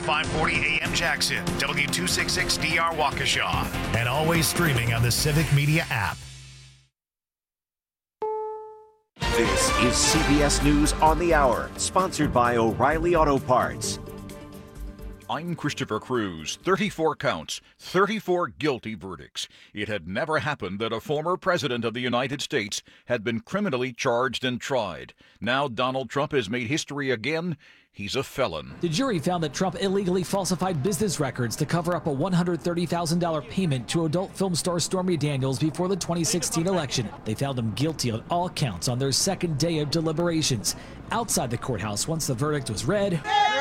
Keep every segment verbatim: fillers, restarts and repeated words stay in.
five forty A M Jackson, W two sixty-six D R Waukesha, and always streaming on the Civic Media app. This is C B S News on the Hour, sponsored by O'Reilly Auto Parts. I'm Christopher Cruz. thirty-four counts, thirty-four guilty verdicts. It had never happened that a former president of the United States had been criminally charged and tried. Now Donald Trump has made history again. He's a felon. The jury found that Trump illegally falsified business records to cover up a one hundred thirty thousand dollars payment to adult film star Stormy Daniels before the twenty sixteen election. They found him guilty on all counts on their second day of deliberations. Outside the courthouse, once the verdict was read,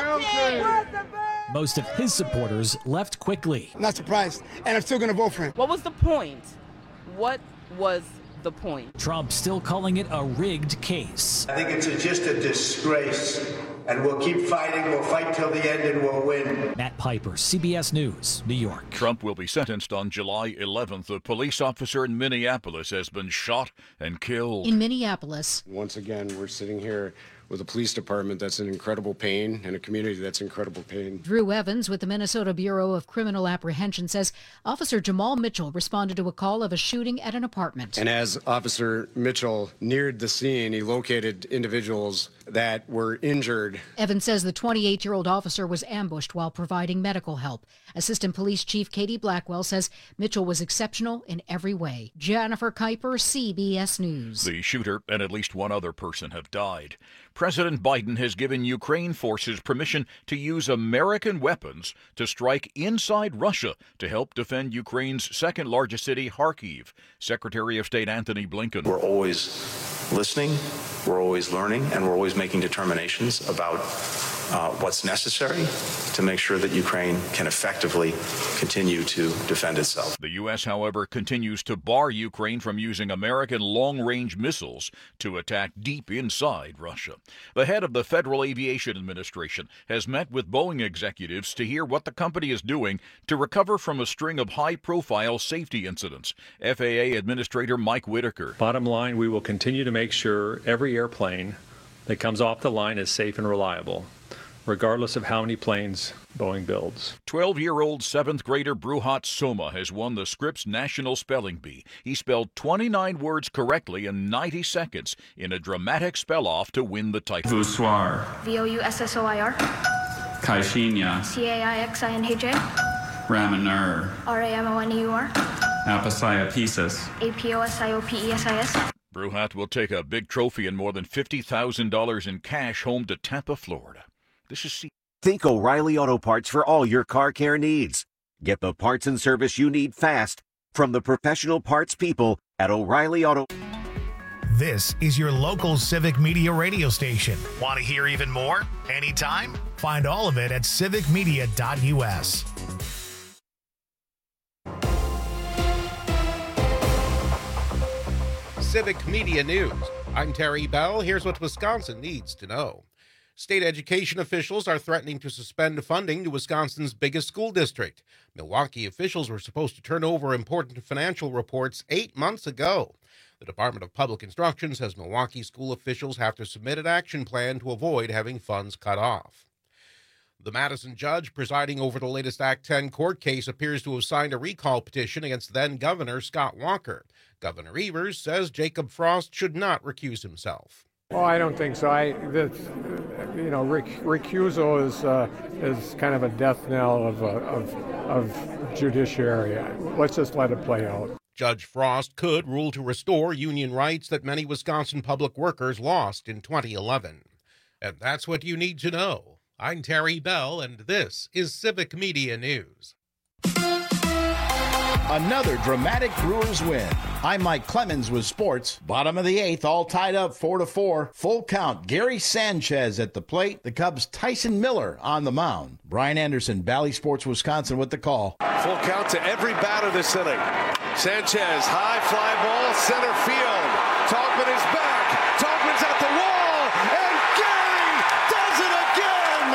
most of his supporters left quickly. I'm not surprised, and I'm still going to vote for him. What was the point? What was the point? Trump still calling it a rigged case. I think it's a, just a disgrace, and we'll keep fighting. We'll fight till the end, and we'll win. Matt Piper, C B S News, New York. Trump will be sentenced on July eleventh. A police officer in Minneapolis has been shot and killed. In Minneapolis. Once again, we're sitting here with a police department that's in incredible pain and a community that's in incredible pain. Drew Evans with the Minnesota Bureau of Criminal Apprehension says Officer Jamal Mitchell responded to a call of a shooting at an apartment. And as Officer Mitchell neared the scene, he located individuals that were injured. Evans says the twenty-eight-year-old officer was ambushed while providing medical help. Assistant Police Chief Katie Blackwell says Mitchell was exceptional in every way. Jennifer Kuiper, C B S News. The shooter and at least one other person have died. President Biden has given Ukraine forces permission to use American weapons to strike inside Russia to help defend Ukraine's second largest city, Kharkiv. Secretary of State Antony Blinken. We're always listening, we're always learning, and we're always making determinations about uh, what's necessary to make sure that Ukraine can effectively continue to defend itself. The U S, however, continues to bar Ukraine from using American long-range missiles to attack deep inside Russia. The head of the Federal Aviation Administration has met with Boeing executives to hear what the company is doing to recover from a string of high-profile safety incidents. F A A Administrator Mike Whitaker. Bottom line, we will continue to make sure every airplane that comes off the line is safe and reliable, regardless of how many planes Boeing builds. twelve-year-old seventh grader Bruhat Soma has won the Scripps National Spelling Bee. He spelled twenty-nine words correctly in ninety seconds in a dramatic spell-off to win the title. Voussoir. V O U S S O I R. Caixinha. C A I X I N H A. Ramoneur. R A M O N E U R. Apasiopiesis. A P O S I O P E S I S. Bruhat will take a big trophy and more than fifty thousand dollars in cash home to Tampa, Florida. This is C- Think O'Reilly Auto Parts for all your car care needs. Get the parts and service you need fast from the professional parts people at O'Reilly Auto. This is your local Civic Media radio station. Want to hear even more? Anytime? Find all of it at civic media dot U S. Civic Media News. I'm Terry Bell. Here's what Wisconsin needs to know. State education officials are threatening to suspend funding to Wisconsin's biggest school district. Milwaukee officials were supposed to turn over important financial reports eight months ago. The Department of Public Instruction says Milwaukee school officials have to submit an action plan to avoid having funds cut off. The Madison judge presiding over the latest Act ten court case appears to have signed a recall petition against then-Governor Scott Walker. Governor Evers says Jacob Frost should not recuse himself. Oh, I don't think so. I, this, you know, rec- recusal is uh, is kind of a death knell of, uh, of of judiciary. Let's just let it play out. Judge Frost could rule to restore union rights that many Wisconsin public workers lost in twenty eleven. And that's what you need to know. I'm Terry Bell, and this is Civic Media News. Another dramatic Brewers win. I'm Mike Clemens with sports. Bottom of the eighth, all tied up four to four. Full count. Gary Sanchez at the plate. The Cubs' Tyson Miller on the mound. Brian Anderson, Bally Sports Wisconsin with the call. Full count to every batter this inning. Sanchez, high fly ball, center field. Togman is back. Togman's at the wall, and Gary does it again.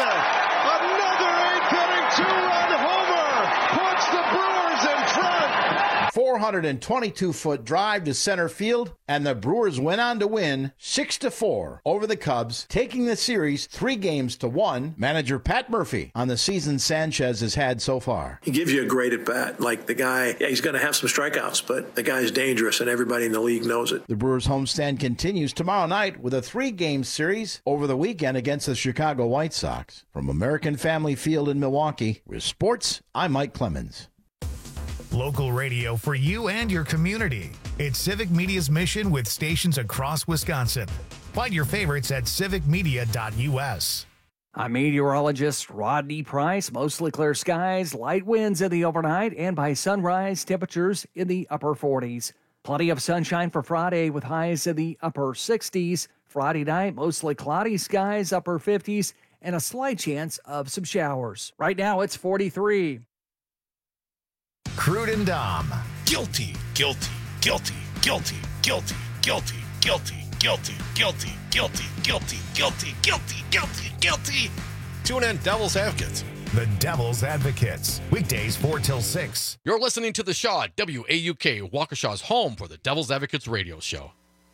Another eighth inning two-run homer puts the Brewers in front. four four hundred twenty-two foot drive to center field, and the Brewers went on to win six to four over the Cubs, taking the series three games to one. Manager Pat Murphy on the season Sanchez has had so far. He gives you a great at-bat. Like the guy, yeah, he's going to have some strikeouts, but the guy's dangerous, and everybody in the league knows it. The Brewers homestand continues tomorrow night with a three-game series over the weekend against the Chicago White Sox. From American Family Field in Milwaukee, with sports, I'm Mike Clemens. Local radio for you and your community. It's Civic Media's mission with stations across Wisconsin. Find your favorites at civic media dot u s. I'm meteorologist Rodney Price. Mostly clear skies, light winds in the overnight, and by sunrise, temperatures in the upper forties. Plenty of sunshine for Friday with highs in the upper sixties. Friday night, mostly cloudy skies, upper fifties, and a slight chance of some showers. Right now, it's forty-three. Crude and Dom. Guilty, guilty, guilty, guilty, guilty, guilty, guilty, guilty, guilty, guilty, guilty, guilty, guilty, guilty, guilty. Tune in Devil's Advocates. The Devil's Advocates. Weekdays four till six. You're listening to The Shaw, W A U K, Waukesha's home for the Devil's Advocates radio show.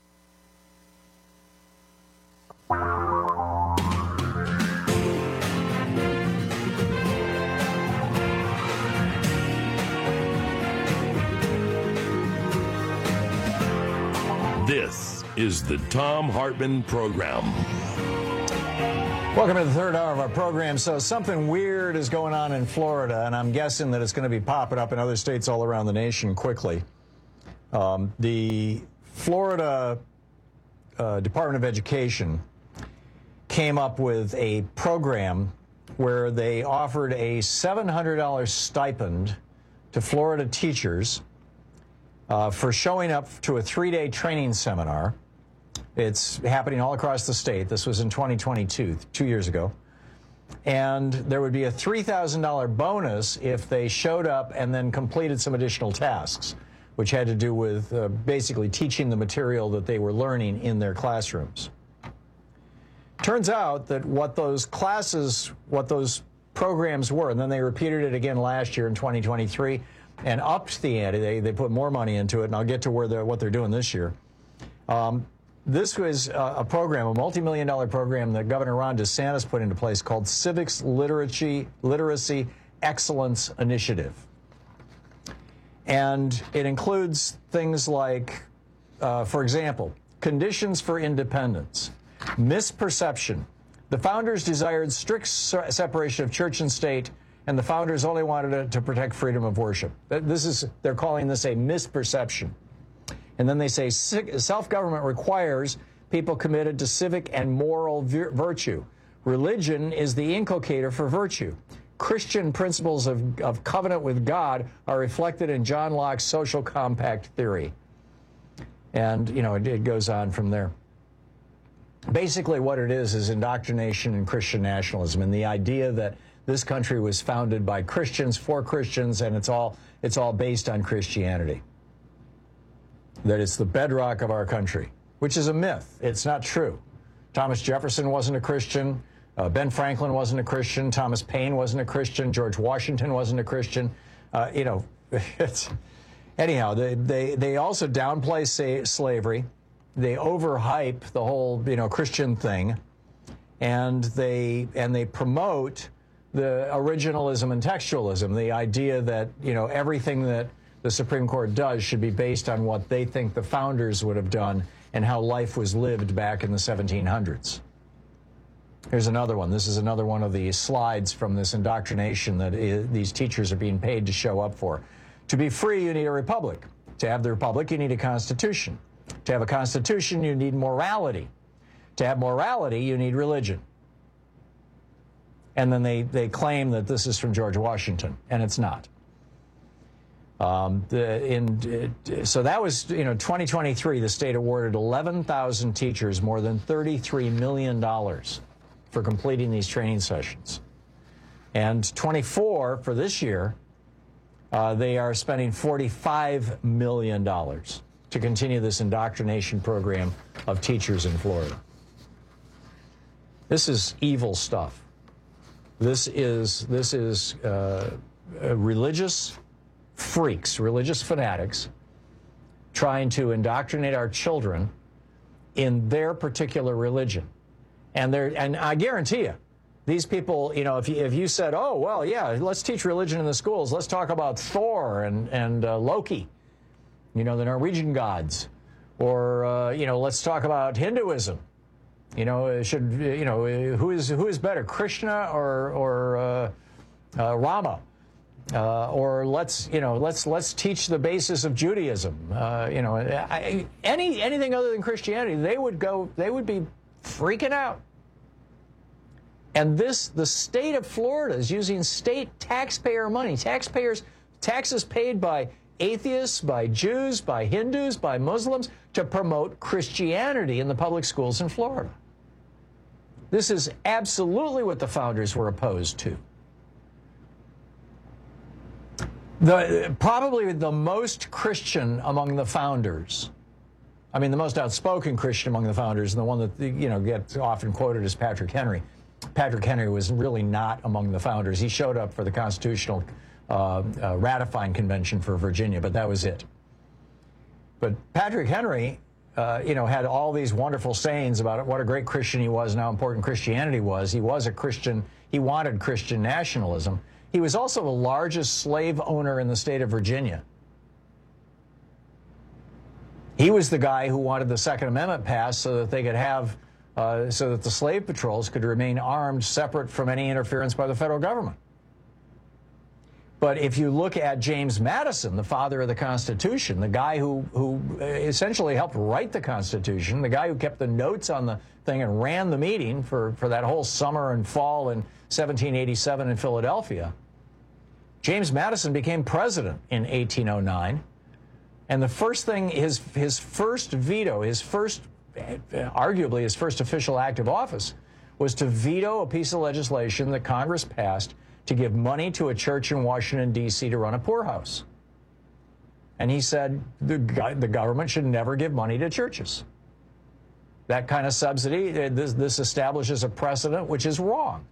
This is the Thom Hartmann Program. Welcome to the third hour of our program. So something weird is going on in Florida, and I'm guessing that it's going to be popping up in other states all around the nation quickly. Um, the Florida uh, Department of Education came up with a program where they offered a seven hundred dollars stipend to Florida teachers Uh, for showing up to a three-day training seminar. It's happening all across the state. This was in twenty twenty-two, two years ago. And there would be a three thousand dollars bonus if they showed up and then completed some additional tasks, which had to do with uh, basically teaching the material that they were learning in their classrooms. Turns out that what those classes, what those programs were, and then they repeated it again last year in twenty twenty-three, and upped the ante. They, they put more money into it, and I'll get to where they're, what they're doing this year. Um, this was a, a program, a multi-million dollar program that Governor Ron DeSantis put into place called Civics Literacy, Literacy Excellence Initiative. And it includes things like, uh, for example, conditions for independence, misperception. The founders desired strict separation of church and state, and the founders only wanted to, to protect freedom of worship. This is, they're calling this a misperception. And then they say self-government requires people committed to civic and moral vir- virtue. Religion is the inculcator for virtue. Christian principles of, of covenant with God are reflected in John Locke's social compact theory. And, you know, it, it goes on from there. Basically what it is is indoctrination and Christian nationalism, and the idea that this country was founded by Christians for Christians, and it's all it's all based on Christianity. That it's the bedrock of our country, which is a myth. It's not true. Thomas Jefferson wasn't a Christian. Uh, Ben Franklin wasn't a Christian. Thomas Paine wasn't a Christian. George Washington wasn't a Christian. Uh, you know, it's, anyhow, they, they, they also downplay say, slavery. They overhype the whole, you know, Christian thing. And they and they promote the originalism and textualism, the idea that, you know, everything that the Supreme Court does should be based on what they think the founders would have done and how life was lived back in the seventeen hundreds. Here's another one. This is another one of the slides from this indoctrination that is, these teachers are being paid to show up for. To be free, you need a republic. To have the republic, you need a constitution. To have a constitution, you need morality. To have morality, you need religion. And then they, they claim that this is from George Washington, and it's not. Um, the, in, uh, so that was, you know, twenty twenty-three, the state awarded eleven thousand teachers more than thirty-three million dollars for completing these training sessions. And twenty-four, for this year, uh, they are spending forty-five million dollars to continue this indoctrination program of teachers in Florida. This is evil stuff. This is, this is uh, religious freaks, religious fanatics, trying to indoctrinate our children in their particular religion. And they're, and I guarantee you, these people, you know, if you, if you said, oh, well, yeah, let's teach religion in the schools, let's talk about Thor and, and uh, Loki, you know, the Norwegian gods, or, uh, you know, let's talk about Hinduism. You know, should, you know, who is, who is better, Krishna or, or uh, uh, Rama? Uh, or let's, you know, let's let's teach the basis of Judaism. Uh, you know, I, any anything other than Christianity, they would go, they would be freaking out. And this, the state of Florida is using state taxpayer money, taxpayers, taxes paid by atheists, by Jews, by Hindus, by Muslims, to promote Christianity in the public schools in Florida. This is absolutely what the founders were opposed to. The, probably the most Christian among the founders, I mean, the most outspoken Christian among the founders, and the one that, you know, gets often quoted as Patrick Henry. Patrick Henry was really not among the founders. He showed up for the Constitutional uh, uh, Ratifying Convention for Virginia, but that was it. But Patrick Henry, uh, you know, had all these wonderful sayings about what a great Christian he was and how important Christianity was. He was a Christian. He wanted Christian nationalism. He was also the largest slave owner in the state of Virginia. He was the guy who wanted the Second Amendment passed so that they could have, uh, so that the slave patrols could remain armed, separate from any interference by the federal government. But if you look at James Madison, the father of the Constitution, the guy who, who essentially helped write the Constitution, the guy who kept the notes on the thing and ran the meeting for, for that whole summer and fall in seventeen eighty-seven in Philadelphia, James Madison became president in eighteen oh nine, and the first thing, his, his first veto, his first, arguably his first official act of office, was to veto a piece of legislation that Congress passed to give money to a church in Washington, D C to run a poorhouse. And he said the, the government should never give money to churches. That kind of subsidy, this, this establishes a precedent which is wrong.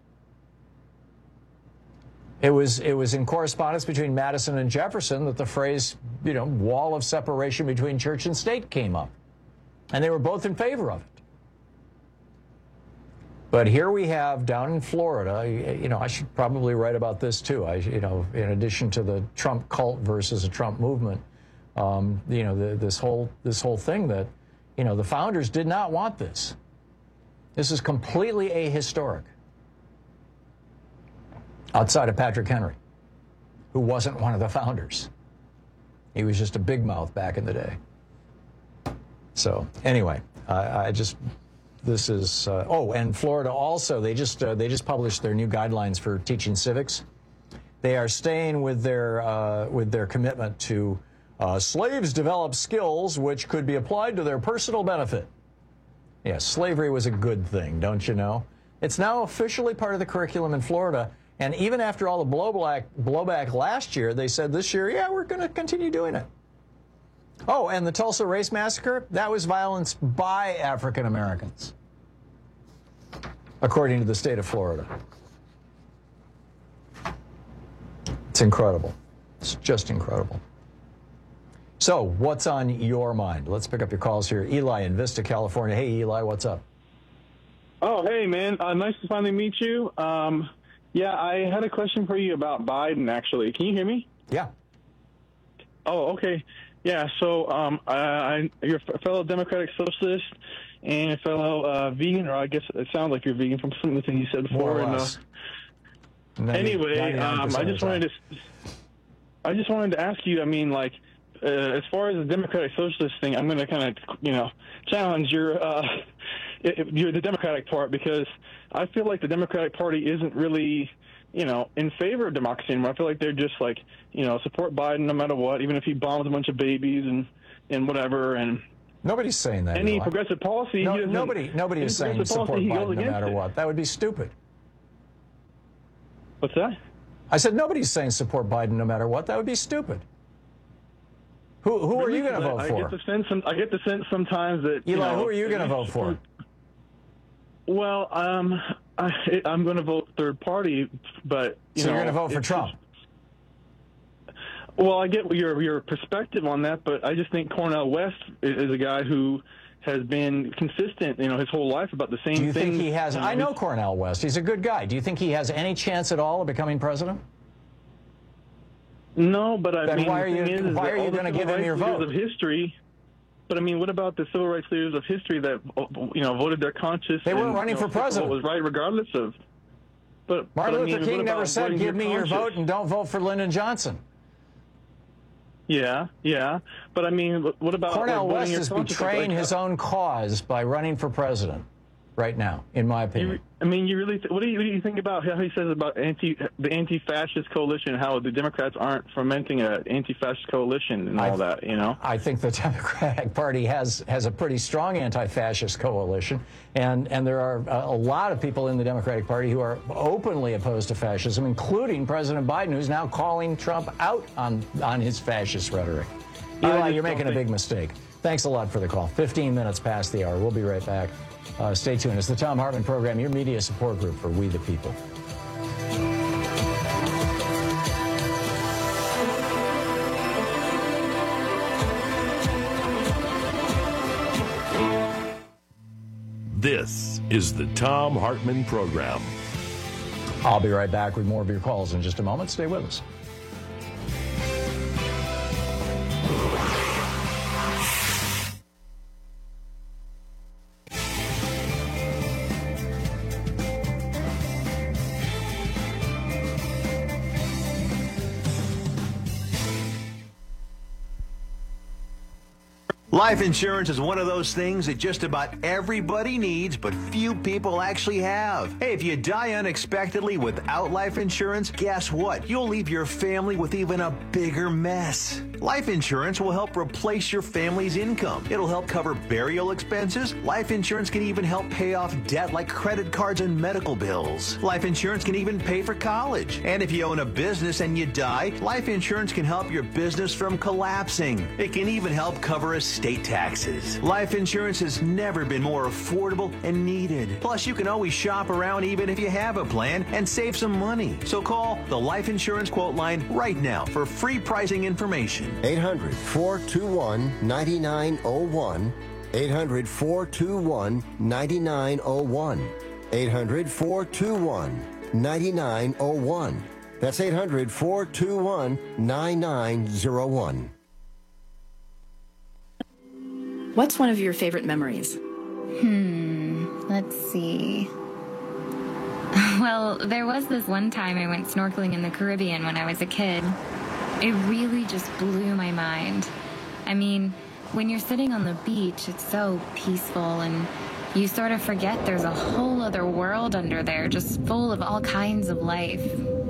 It was, it was in correspondence between Madison and Jefferson that the phrase, you know, wall of separation between church and state came up. And they were both in favor of it. But here we have down in Florida, you know, I should probably write about this too. I, you know, in addition to the Trump cult versus a Trump movement, um, you know, the, this whole, this whole thing that, you know, the founders did not want this. This is completely ahistoric. Outside of Patrick Henry, who wasn't one of the founders. He was just a big mouth back in the day. So anyway, I, I just, this is, uh, oh, and Florida also, they just, uh, they just published their new guidelines for teaching civics. They are staying with their, uh, with their commitment to uh, slaves develop skills which could be applied to their personal benefit. Yeah, slavery was a good thing, don't you know? It's now officially part of the curriculum in Florida. And even after all the blowback, blowback last year, they said this year, yeah, we're going to continue doing it. Oh, and the Tulsa Race Massacre, that was violence by African Americans, according to the state of Florida. It's incredible. It's just incredible. So, what's on your mind? Let's pick up your calls here. Eli in Vista, California. Hey, Eli, what's up? Oh, hey, man. Uh, nice to finally meet you. Um, yeah, I had a question for you about Biden, actually. Can you hear me? Yeah. Oh, okay. Yeah, so um, I, I, you're a fellow Democratic Socialist and a fellow uh, vegan, or I guess it sounds like you're vegan from some of the things you said before. More or and, less. uh, anyway, um, I just wanted to, I just wanted to ask you. I mean, like, uh, as far as the Democratic Socialist thing, I'm going to kind of, you know, challenge your, uh, your the Democratic part, because I feel like the Democratic Party isn't really, you know, in favor of democracy anymore. I feel like they're just like, you know, support Biden no matter what, even if he bombs a bunch of babies and, and whatever. And nobody's saying that. Any Eli. progressive policy. No, nobody, nobody is saying support policy, Biden no matter it. what. That would be stupid. What's that? I said nobody's saying support Biden no matter what. That would be stupid. Who who are you going to vote I for? Get the sense some, I get the sense sometimes that, Eli, you know, who are you going to vote for? Well, um, I, I'm going to vote third party, but you so know, you're going to vote for Trump? Just, Well, I get your your perspective on that, but I just think Cornel West is, is a guy who has been consistent, you know, his whole life about the same thing. Do you think he has? I know Cornel West. He's a good guy. Do you think he has any chance at all of becoming president? No, but I then mean, why are you is, is why are you going to give him your vote? Of history, but I mean, what about the civil rights leaders of history that you know voted their conscience? They weren't and, running you know, for president. What was right, regardless of. But Martin but, Luther I mean, King never said, "Give me your vote and don't vote for Lyndon Johnson." Yeah, yeah, but I mean, what about Cornel like, West is betraying like, his own cause by running for president right now, in my opinion. You, I mean, you really. Th- what do you what do you think about how he says about anti the anti-fascist coalition? How the Democrats aren't fomenting an anti-fascist coalition and all I, that. You know, I think the Democratic Party has has a pretty strong anti-fascist coalition, and and there are a, a lot of people in the Democratic Party who are openly opposed to fascism, including President Biden, who's now calling Trump out on on his fascist rhetoric. Eli, you're making a big mistake. Thanks a lot for the call. fifteen minutes past the hour. We'll be right back. Uh, stay tuned. It's the Thom Hartmann Program, your media support group for We the People. This is the Thom Hartmann Program. I'll be right back with more of your calls in just a moment. Stay with us. Life insurance is one of those things that just about everybody needs, but few people actually have. Hey, if you die unexpectedly without life insurance, guess what? You'll leave your family with even a bigger mess. Life insurance will help replace your family's income. It'll help cover burial expenses. Life insurance can even help pay off debt like credit cards and medical bills. Life insurance can even pay for college. And if you own a business and you die, life insurance can help your business from collapsing. It can even help cover estate taxes. Life insurance has never been more affordable and needed. Plus, you can always shop around even if you have a plan and save some money. So call the Life Insurance Quote Line right now for free pricing information. eight hundred, four two one, nine nine zero one. eight hundred, four two one, nine nine zero one. eight hundred, four two one, nine nine zero one. That's eight hundred, four two one, nine nine zero one. What's one of your favorite memories? Hmm, let's see. Well, there was this one time I went snorkeling in the Caribbean when I was a kid. It really just blew my mind. I mean, when you're sitting on the beach, it's so peaceful and you sort of forget there's a whole other world under there just full of all kinds of life.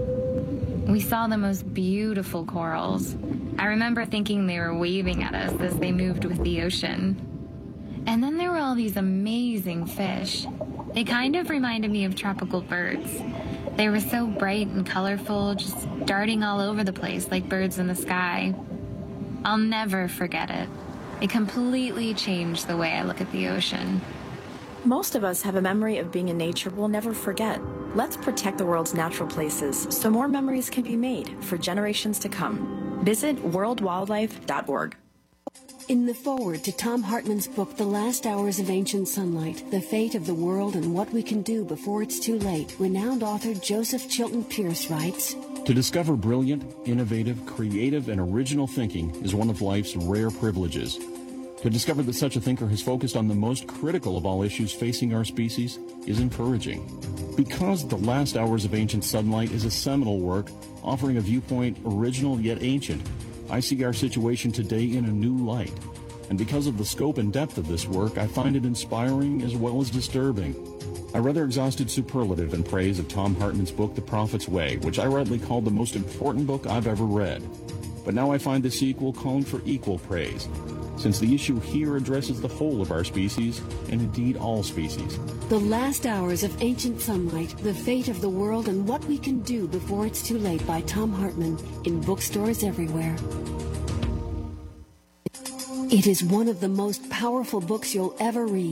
We saw the most beautiful corals. I remember thinking they were waving at us as they moved with the ocean. And then there were all these amazing fish. They kind of reminded me of tropical birds. They were so bright and colorful, just darting all over the place like birds in the sky. I'll never forget it. It completely changed the way I look at the ocean. Most of us have a memory of being in nature we'll never forget. Let's protect the world's natural places so more memories can be made for generations to come. Visit world wildlife dot org. In the foreword to Thom Hartmann's book, The Last Hours of Ancient Sunlight, The Fate of the World and What We Can Do Before It's Too Late, renowned author Joseph Chilton Pearce writes, To discover brilliant, innovative, creative, and original thinking is one of life's rare privileges. To discover that such a thinker has focused on the most critical of all issues facing our species is encouraging. Because The Last Hours of Ancient Sunlight is a seminal work offering a viewpoint original yet ancient, I see our situation today in a new light. And because of the scope and depth of this work, I find it inspiring as well as disturbing. I rather exhausted superlative in praise of Thom Hartmann's book, The Prophet's Way, which I rightly called the most important book I've ever read. But now I find the sequel calling for equal praise, since the issue here addresses the whole of our species, and indeed all species. The Last Hours of Ancient Sunlight, The Fate of the World and What We Can Do Before It's Too Late by Thom Hartmann, in bookstores everywhere. It is one of the most powerful books you'll ever read,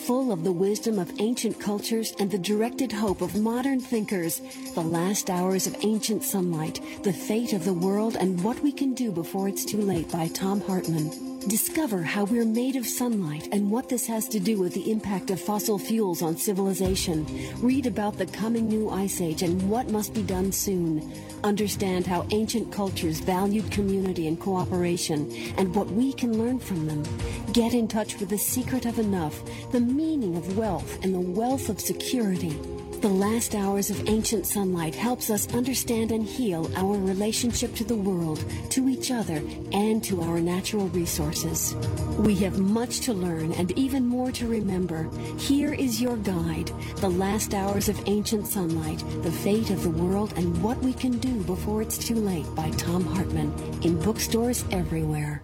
full of the wisdom of ancient cultures and the directed hope of modern thinkers. The Last Hours of Ancient Sunlight, The Fate of the World and What We Can Do Before It's Too Late by Thom Hartmann. Discover how we're made of sunlight and what this has to do with the impact of fossil fuels on civilization. Read about the coming new ice age and what must be done soon. Understand how ancient cultures valued community and cooperation and what we can learn from them. Get in touch with the secret of enough, the meaning of wealth, and the wealth of security. The Last Hours of Ancient Sunlight helps us understand and heal our relationship to the world, to each other, and to our natural resources. We have much to learn and even more to remember. Here is your guide, The Last Hours of Ancient Sunlight, The Fate of the World and What We Can Do Before It's Too Late by Thom Hartmann, in bookstores everywhere.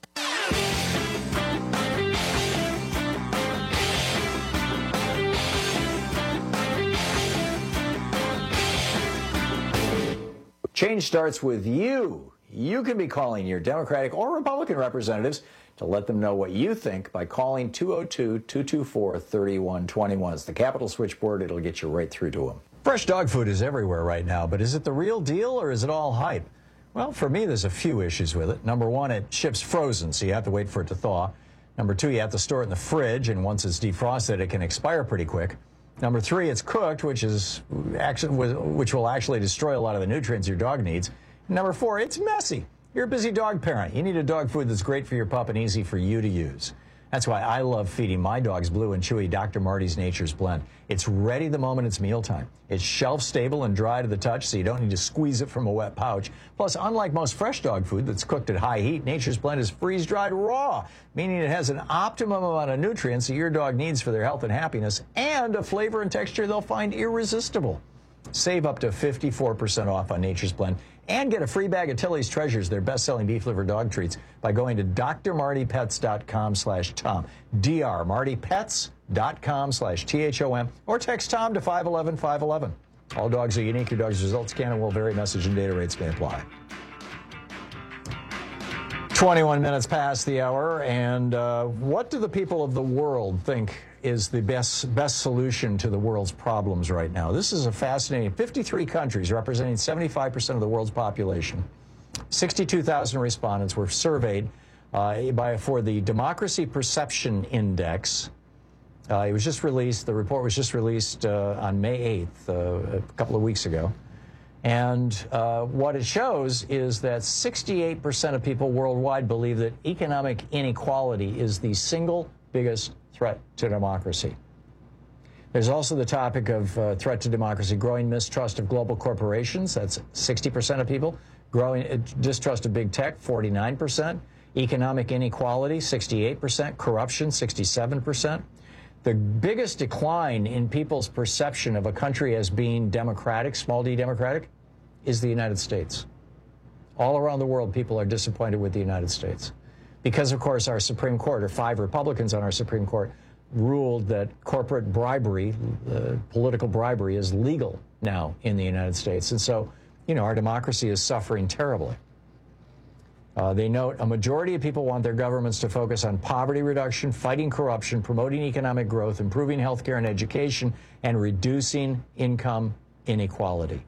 Change starts with you. You can be calling your Democratic or Republican representatives to let them know what you think by calling two oh two, two two four, three one two one. It's the Capitol switchboard. It'll get you right through to them. Fresh dog food is everywhere right now, but is it the real deal or is it all hype? Well, for me, there's a few issues with it. Number one, it ships frozen, so you have to wait for it to thaw. Number two, you have to store it in the fridge, and once it's defrosted, it can expire pretty quick. Number three, it's cooked, which is actually, which will actually destroy a lot of the nutrients your dog needs. And number four, it's messy. You're a busy dog parent. You need a dog food that's great for your pup and easy for you to use. That's why I love feeding my dogs Blue and Chewy Doctor Marty's Nature's Blend. It's ready the moment it's mealtime. It's shelf stable and dry to the touch, so you don't need to squeeze it from a wet pouch. Plus, unlike most fresh dog food that's cooked at high heat, Nature's Blend is freeze-dried raw, meaning it has an optimum amount of nutrients that your dog needs for their health and happiness, and a flavor and texture they'll find irresistible. Save up to fifty-four percent off on Nature's Blend and get a free bag of Tilly's Treasures, their best-selling beef liver dog treats, by going to d r marty pets dot com slash tom, d r marty pets dot com slash T H O M, or text Tom to five one one, five one one. All dogs are unique. Your dog's results can and will vary. Message and data rates may apply. twenty-one minutes past the hour, and uh, what do the people of the world think is the best best solution to the world's problems right now? This is a fascinating fifty-three countries representing seventy-five percent of the world's population. sixty-two thousand respondents were surveyed uh, by for the Democracy Perception Index. Uh, it was just released, the report was just released uh, on May eighth, uh, a couple of weeks ago. And uh, what it shows is that sixty-eight percent of people worldwide believe that economic inequality is the single biggest threat to democracy. There's also the topic of uh, threat to democracy, growing mistrust of global corporations. That's sixty percent of people. Growing uh, distrust of big tech, forty-nine percent. Economic inequality, sixty-eight percent. Corruption, sixty-seven percent. The biggest decline in people's perception of a country as being democratic, small d democratic, is the United States. All around the world, people are disappointed with the United States. Because, of course, our Supreme Court, or five Republicans on our Supreme Court, ruled that corporate bribery, uh, political bribery, is legal now in the United States. And so, you know, our democracy is suffering terribly. Uh, they note a majority of people want their governments to focus on poverty reduction, fighting corruption, promoting economic growth, improving health care and education, and reducing income inequality.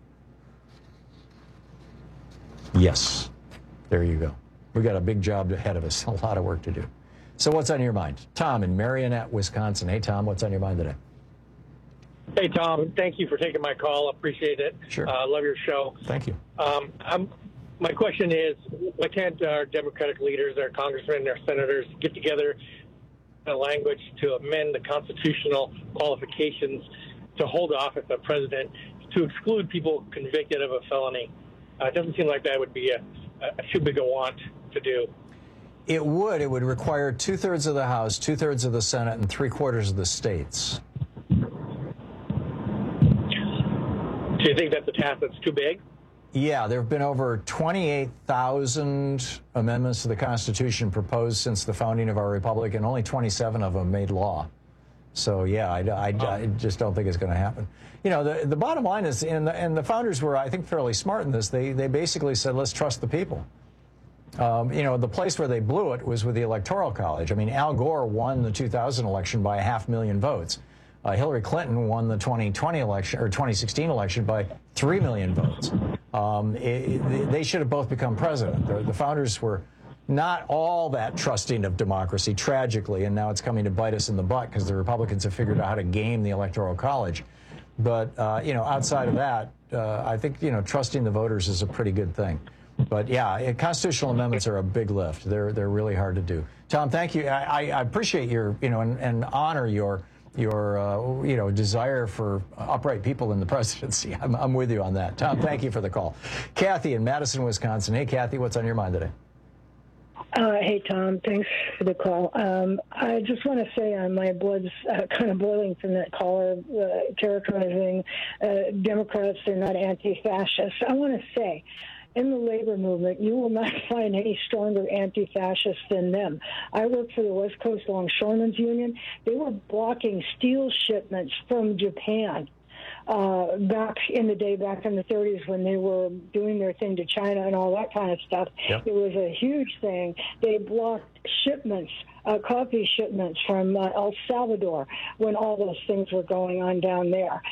Yes, there you go. We've got a big job ahead of us, a lot of work to do. So what's on your mind? Tom in Marionette, Wisconsin. Hey, Tom, what's on your mind today? Hey, Tom, thank you for taking my call. Appreciate it. Sure. Uh, love your show. Thank you. Um, I'm, my question is, why can't our Democratic leaders, our congressmen, our senators get together in a language to amend the constitutional qualifications to hold office of president to exclude people convicted of a felony? Uh, it doesn't seem like that would be a, a too big a want to do. It would. It would require two-thirds of the House, two-thirds of the Senate, and three-quarters of the states. Do you think that's a task that's too big? Yeah, there have been over twenty-eight thousand amendments to the Constitution proposed since the founding of our republic, and only twenty-seven of them made law. So, yeah, I, I, I just don't think it's going to happen. You know, the, the bottom line is, and the, and the founders were, I think, fairly smart in this. They, they basically said, let's trust the people. Um, you know, the place where they blew it was with the Electoral College. I mean, Al Gore won the two thousand election by a half million votes. Uh, Hillary Clinton won the twenty twenty election or twenty sixteen election by three million votes. Um, it, it, they should have both become president. The, the founders were not all that trusting of democracy, tragically, and now it's coming to bite us in the butt because the Republicans have figured out how to game the Electoral College. But, uh, you know, outside of that, uh, I think, you know, trusting the voters is a pretty good thing. But, yeah, it, constitutional amendments are a big lift. They're, they're really hard to do. Tom, thank you. I, I appreciate your, you know, and, and honor your, your uh, you know, desire for upright people in the presidency. I'm, I'm with you on that. Tom, thank you for the call. Kathy in Madison, Wisconsin. Hey, Kathy, what's on your mind today? Uh, hey, Tom. Thanks for the call. Um, I just want to say uh, my blood's uh, kind of boiling from that caller uh, characterizing uh, Democrats. They're not anti-fascist. I want to say, in the labor movement, you will not find any stronger anti-fascists than them. I worked for the West Coast Longshoremen's Union. They were blocking steel shipments from Japan. Uh, back in the day, back in the thirties, when they were doing their thing to China and all that kind of stuff, yep. It was a huge thing. They blocked shipments, uh, coffee shipments from uh, El Salvador when all those things were going on down there.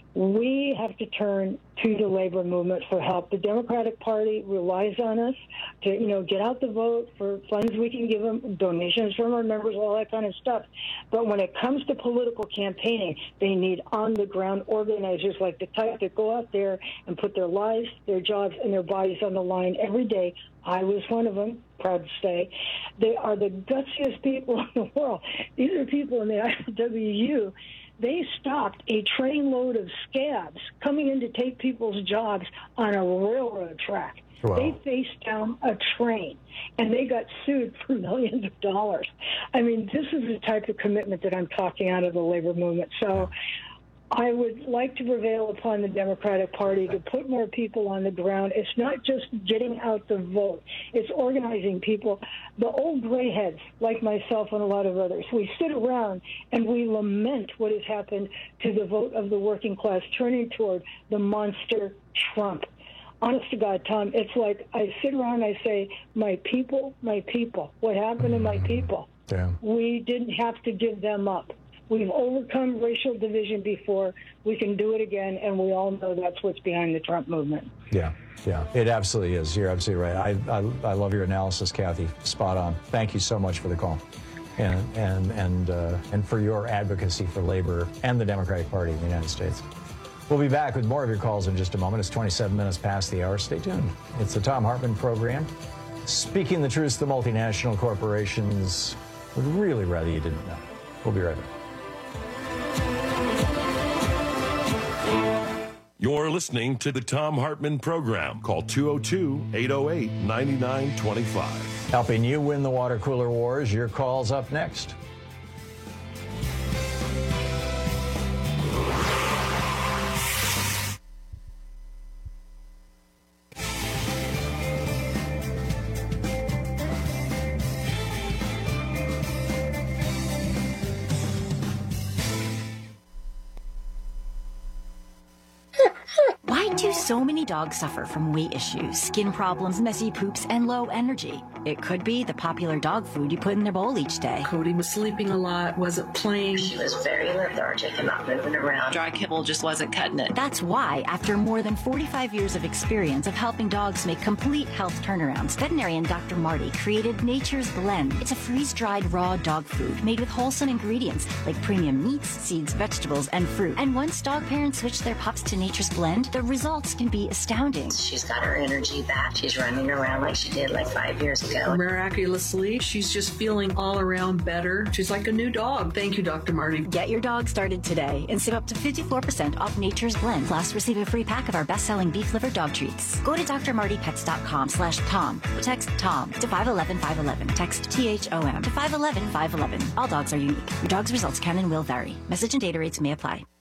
We have to turn to the labor movement for help. The Democratic Party relies on us to, you know, get out the vote for funds we can give them, donations from our members, all that kind of stuff. But when it comes to political campaigning, they need on-the-ground organizers like the type that go out there and put their lives, their jobs, and their bodies on the line every day. I was one of them, proud to say. They are the gutsiest people in the world. These are people in the I W U. They stopped a trainload of scabs coming in to take people's jobs on a railroad track. Wow. They faced down a train, and they got sued for millions of dollars. I mean, this is the type of commitment that I'm talking out of the labor movement. So I would like to prevail upon the Democratic Party to put more people on the ground. It's not just getting out the vote. It's organizing people. The old gray heads, like myself and a lot of others, we sit around and we lament what has happened to the vote of the working class, turning toward the monster Trump. Honest to God, Tom, it's like I sit around and I say, my people, my people. What happened to my people? Yeah. We didn't have to give them up. We've overcome racial division before. We can do it again, and we all know that's what's behind the Trump movement. Yeah, yeah, it absolutely is. You're absolutely right. I, I, I love your analysis, Kathy. Spot on. Thank you so much for the call, and and and uh, and for your advocacy for labor and the Democratic Party in the United States. We'll be back with more of your calls in just a moment. It's twenty-seven minutes past the hour. Stay tuned. It's the Thom Hartmann program. Speaking the truth to multinational corporations would really rather you didn't know. We'll be right back. You're listening to the Thom Hartmann program. Call two oh two, eight oh eight, nine nine two five. Helping you win the water cooler wars. Your call's up next. So many dogs suffer from weight issues, skin problems, messy poops, and low energy. It could be the popular dog food you put in their bowl each day. Cody was sleeping a lot, wasn't playing. She was very lethargic and not moving around. Dry kibble just wasn't cutting it. That's why, after more than forty-five years of experience of helping dogs make complete health turnarounds, veterinarian Doctor Marty created Nature's Blend. It's a freeze-dried raw dog food made with wholesome ingredients like premium meats, seeds, vegetables, and fruit. And once dog parents switch their pups to Nature's Blend, the results can be astounding. She's got her energy back. She's running around like she did like five years ago. Miraculously, she's just feeling all around better. She's like a new dog. Thank you, Doctor Marty. Get your dog started today and save up to fifty-four percent off Nature's Blend. Plus, receive a free pack of our best-selling beef liver dog treats. Go to drmartypets.com slash Tom. Text Tom to five one one five one one. Text T H O M to five one one five one one. All dogs are unique. Your dog's results can and will vary. Message and data rates may apply.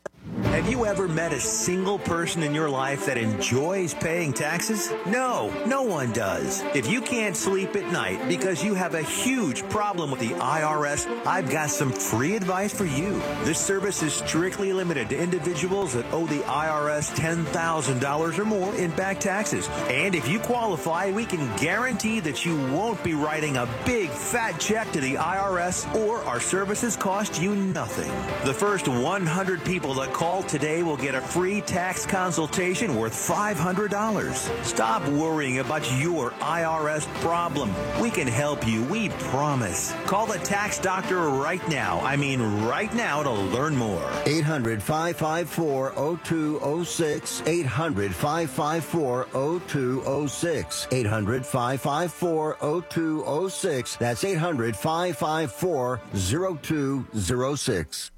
Have you ever met a single person in your life that enjoys paying taxes? No, no one does. If you can't sleep at night because you have a huge problem with the I R S, I've got some free advice for you. This service is strictly limited to individuals that owe the I R S ten thousand dollars or more in back taxes. And if you qualify, we can guarantee that you won't be writing a big fat check to the I R S, or our services cost you nothing. The first one hundred people that call today will get a free tax consultation worth five hundred dollars. Stop worrying about your I R S problem. We can help you, we promise. Call the tax doctor right now. I mean right now to learn more. eight hundred, five five four, oh two oh six. eight hundred, five five four, oh two oh six. eight hundred, five five four, oh two oh six. That's eight hundred, five five four, oh two oh six.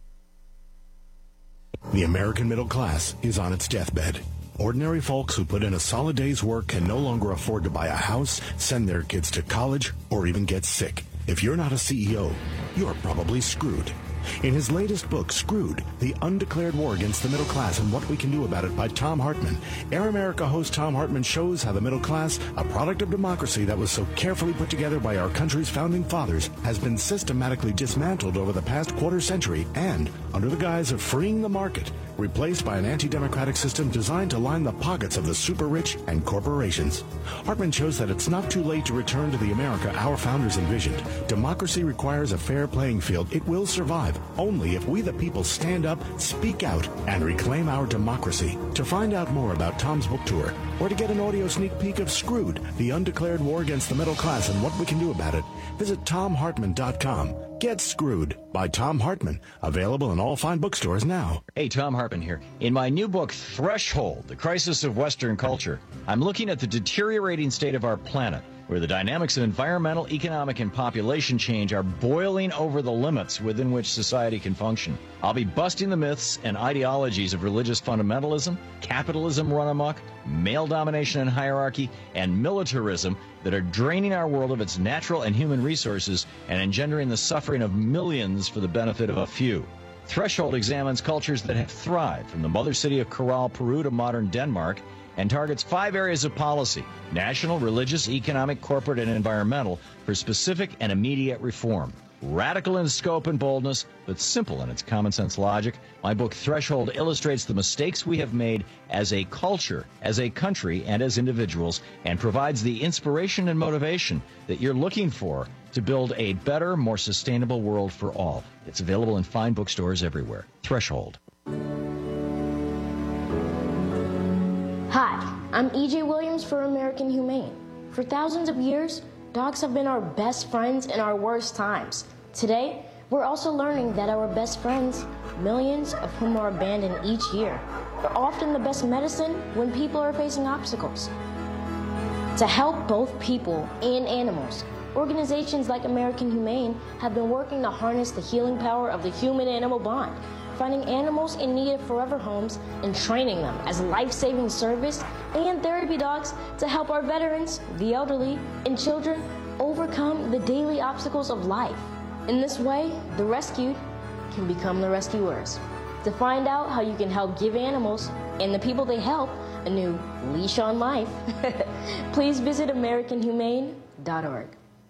The American middle class is on its deathbed. Ordinary folks who put in a solid day's work can no longer afford to buy a house, send their kids to college, or even get sick. If you're not a C E O, you're probably screwed. In his latest book, Screwed, The Undeclared War Against the Middle Class and What We Can Do About It by Tom Hartman, Air America host Tom Hartman shows how the middle class, a product of democracy that was so carefully put together by our country's founding fathers, has been systematically dismantled over the past quarter century and, under the guise of freeing the market, replaced by an anti-democratic system designed to line the pockets of the super-rich and corporations. Hartman shows that it's not too late to return to the America our founders envisioned. Democracy requires a fair playing field. It will survive only if we the people stand up, speak out, and reclaim our democracy. To find out more about Tom's book tour, or to get an audio sneak peek of Screwed, The Undeclared War Against the Middle Class and What We Can Do About It, visit tom hartman dot com. Get Screwed by Tom Hartman. Available in all fine bookstores now. Hey, Tom Hartman here. In my new book, Threshold, The Crisis of Western Culture, I'm looking at the deteriorating state of our planet, where the dynamics of environmental, economic, and population change are boiling over the limits within which society can function. I'll be busting the myths and ideologies of religious fundamentalism, capitalism run amok, male domination and hierarchy, and militarism that are draining our world of its natural and human resources and engendering the suffering of millions for the benefit of a few. Threshold examines cultures that have thrived, from the mother city of Corral, Peru to modern Denmark, and targets five areas of policy: national, religious, economic, corporate, and environmental, for specific and immediate reform. Radical in scope and boldness, but simple in its common sense logic, my book Threshold illustrates the mistakes we have made as a culture, as a country, and as individuals, and provides the inspiration and motivation that you're looking for to build a better, more sustainable world for all. It's available in fine bookstores everywhere. Threshold. Hi, I'm E J Williams for American Humane. For thousands of years, dogs have been our best friends in our worst times. Today, we're also learning that our best friends, millions of whom are abandoned each year, are often the best medicine when people are facing obstacles. To help both people and animals, organizations like American Humane have been working to harness the healing power of the human-animal bond, finding animals in need of forever homes and training them as life-saving service and therapy dogs to help our veterans, the elderly, and children overcome the daily obstacles of life. In this way, the rescued can become the rescuers. To find out how you can help give animals and the people they help a new leash on life, please visit american humane dot org.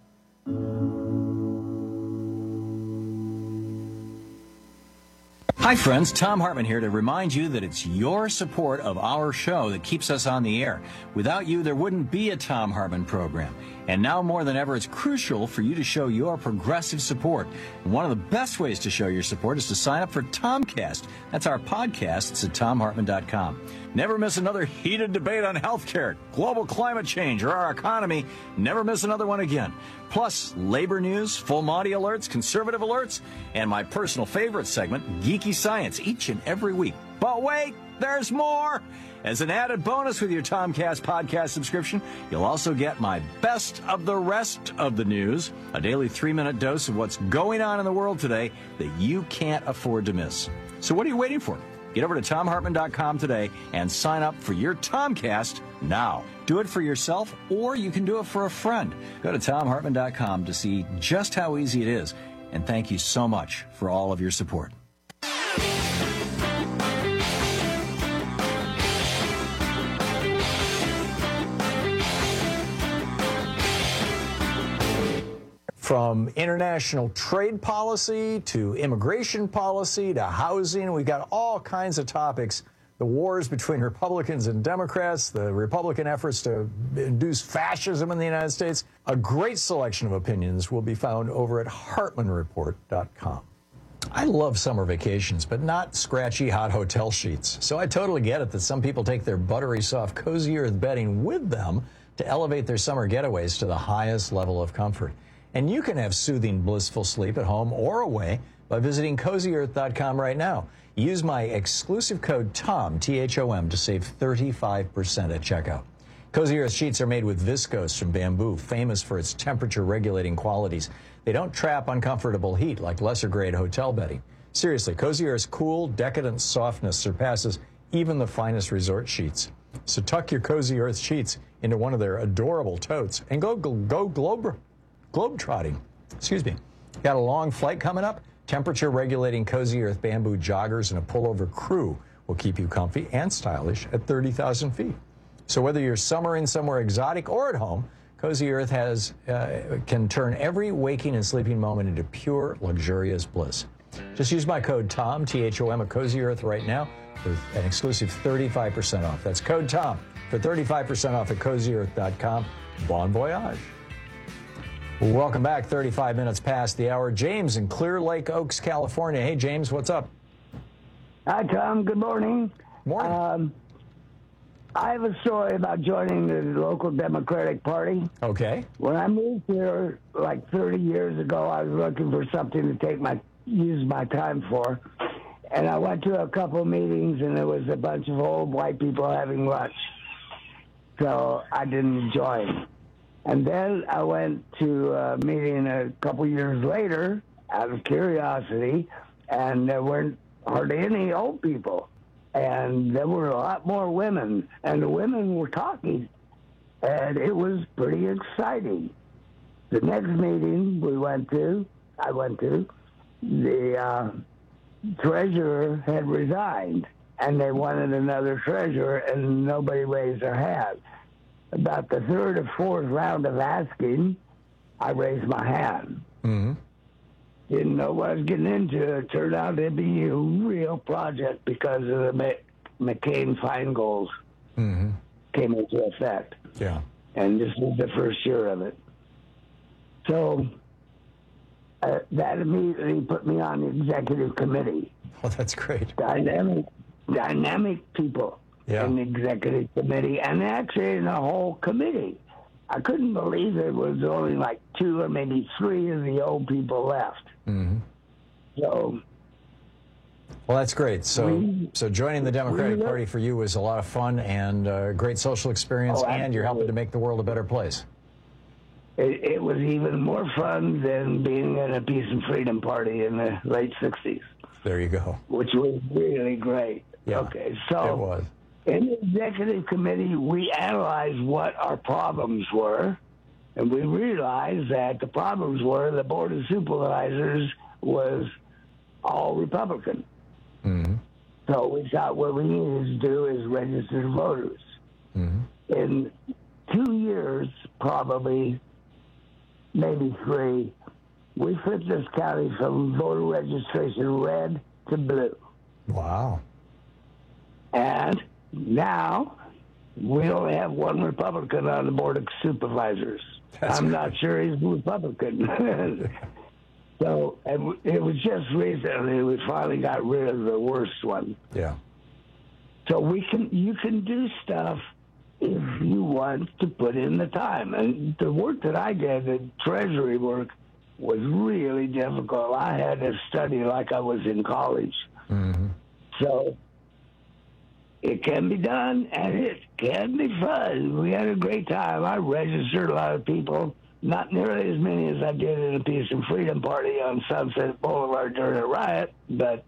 Hi friends, Tom Hartman here to remind you that it's your support of our show that keeps us on the air. Without you, there wouldn't be a Tom Hartman program. And now more than ever, it's crucial for you to show your progressive support. And one of the best ways to show your support is to sign up for Tomcast. That's our podcast. It's at tom hartman dot com. Never miss another heated debate on healthcare, global climate change, or our economy. Never miss another one again. Plus, labor news, full Monty alerts, conservative alerts, and my personal favorite segment, Geeky Science, each and every week. But wait, there's more! As an added bonus with your Tomcast podcast subscription, you'll also get my best of the rest of the news, a daily three-minute dose of what's going on in the world today that you can't afford to miss. So what are you waiting for? Get over to tom hartman dot com today and sign up for your Tomcast now. Do it for yourself, or you can do it for a friend. Go to tom hartman dot com to see just how easy it is. And thank you so much for all of your support. from international trade policy to immigration policy to housing. We've got all kinds of topics. The wars between Republicans and Democrats, the Republican efforts to induce fascism in the United States. A great selection of opinions will be found over at Hartman Report dot com. I love summer vacations, but not scratchy hot hotel sheets. So I totally get it that some people take their buttery soft Cozy Earth bedding with them to elevate their summer getaways to the highest level of comfort. And you can have soothing, blissful sleep at home or away by visiting Cozy Earth dot com right now. Use my exclusive code TOM, T H O M, to save thirty-five percent at checkout. Cozy Earth sheets are made with viscose from bamboo, famous for its temperature-regulating qualities. They don't trap uncomfortable heat like lesser-grade hotel bedding. Seriously, Cozy Earth's cool, decadent softness surpasses even the finest resort sheets. So tuck your Cozy Earth sheets into one of their adorable totes and go, go, go globe, globe trotting. Excuse me. Got a long flight coming up? Temperature-regulating Cozy Earth bamboo joggers and a pullover crew will keep you comfy and stylish at thirty thousand feet. So whether you're summering somewhere exotic or at home, Cozy Earth has uh, can turn every waking and sleeping moment into pure, luxurious bliss. Just use my code TOM, T H O M, at Cozy Earth right now for an exclusive thirty-five percent off. That's code TOM for thirty-five percent off at Cozy Earth dot com. Bon voyage. Welcome back. thirty-five minutes past the hour. James in Clear Lake Oaks, California. Hey, James, what's up? Hi, Tom. Good morning. Morning. Um, I have a story about joining the local Democratic Party. Okay. When I moved here like thirty years ago, I was looking for something to take my use my time for, and I went to a couple meetings, and there was a bunch of old white people having lunch, so I didn't join. And then I went to a meeting a couple years later out of curiosity, and there weren't hardly any old people. And there were a lot more women, and the women were talking, and it was pretty exciting. The next meeting we went to, I went to, the uh, treasurer had resigned, and they wanted another treasurer, and nobody raised their hand. About the third or fourth round of asking, I raised my hand. Mm-hmm. Didn't know what I was getting into. It turned out to be a real project because of the McCain-Feingold mm-hmm. came into effect. Yeah. And this was the first year of it. So uh, that immediately put me on the executive committee. Oh, that's great. Dynamic, dynamic people. Yeah. In the executive committee, and actually in the whole committee. I couldn't believe there was only like two or maybe three of the old people left. Mm-hmm. So, well, that's great. So, we, so joining the Democratic we, Party for you was a lot of fun and a great social experience, oh, and you're helping to make the world a better place. It, it was even more fun than being in a Peace and Freedom Party in the late sixties. There you go. Which was really great. Yeah, okay, so it was. In the executive committee, we analyzed what our problems were, and we realized that the problems were the Board of Supervisors was all Republican. Mm-hmm. So we thought what we needed to do is register voters. Mm-hmm. In two years, probably, maybe three, we flipped this county from voter registration red to blue. Wow. And now, we only have one Republican on the Board of Supervisors. That's I'm great. not sure he's a Republican. So and it was just recently we finally got rid of the worst one. Yeah. So we can, you can do stuff if you want to put in the time. And the work that I did, the Treasury work, was really difficult. I had to study like I was in college. Mm-hmm. So it can be done, and it can be fun. We had a great time. I registered a lot of people, not nearly as many as I did in the Peace and Freedom Party on Sunset Boulevard during a riot, but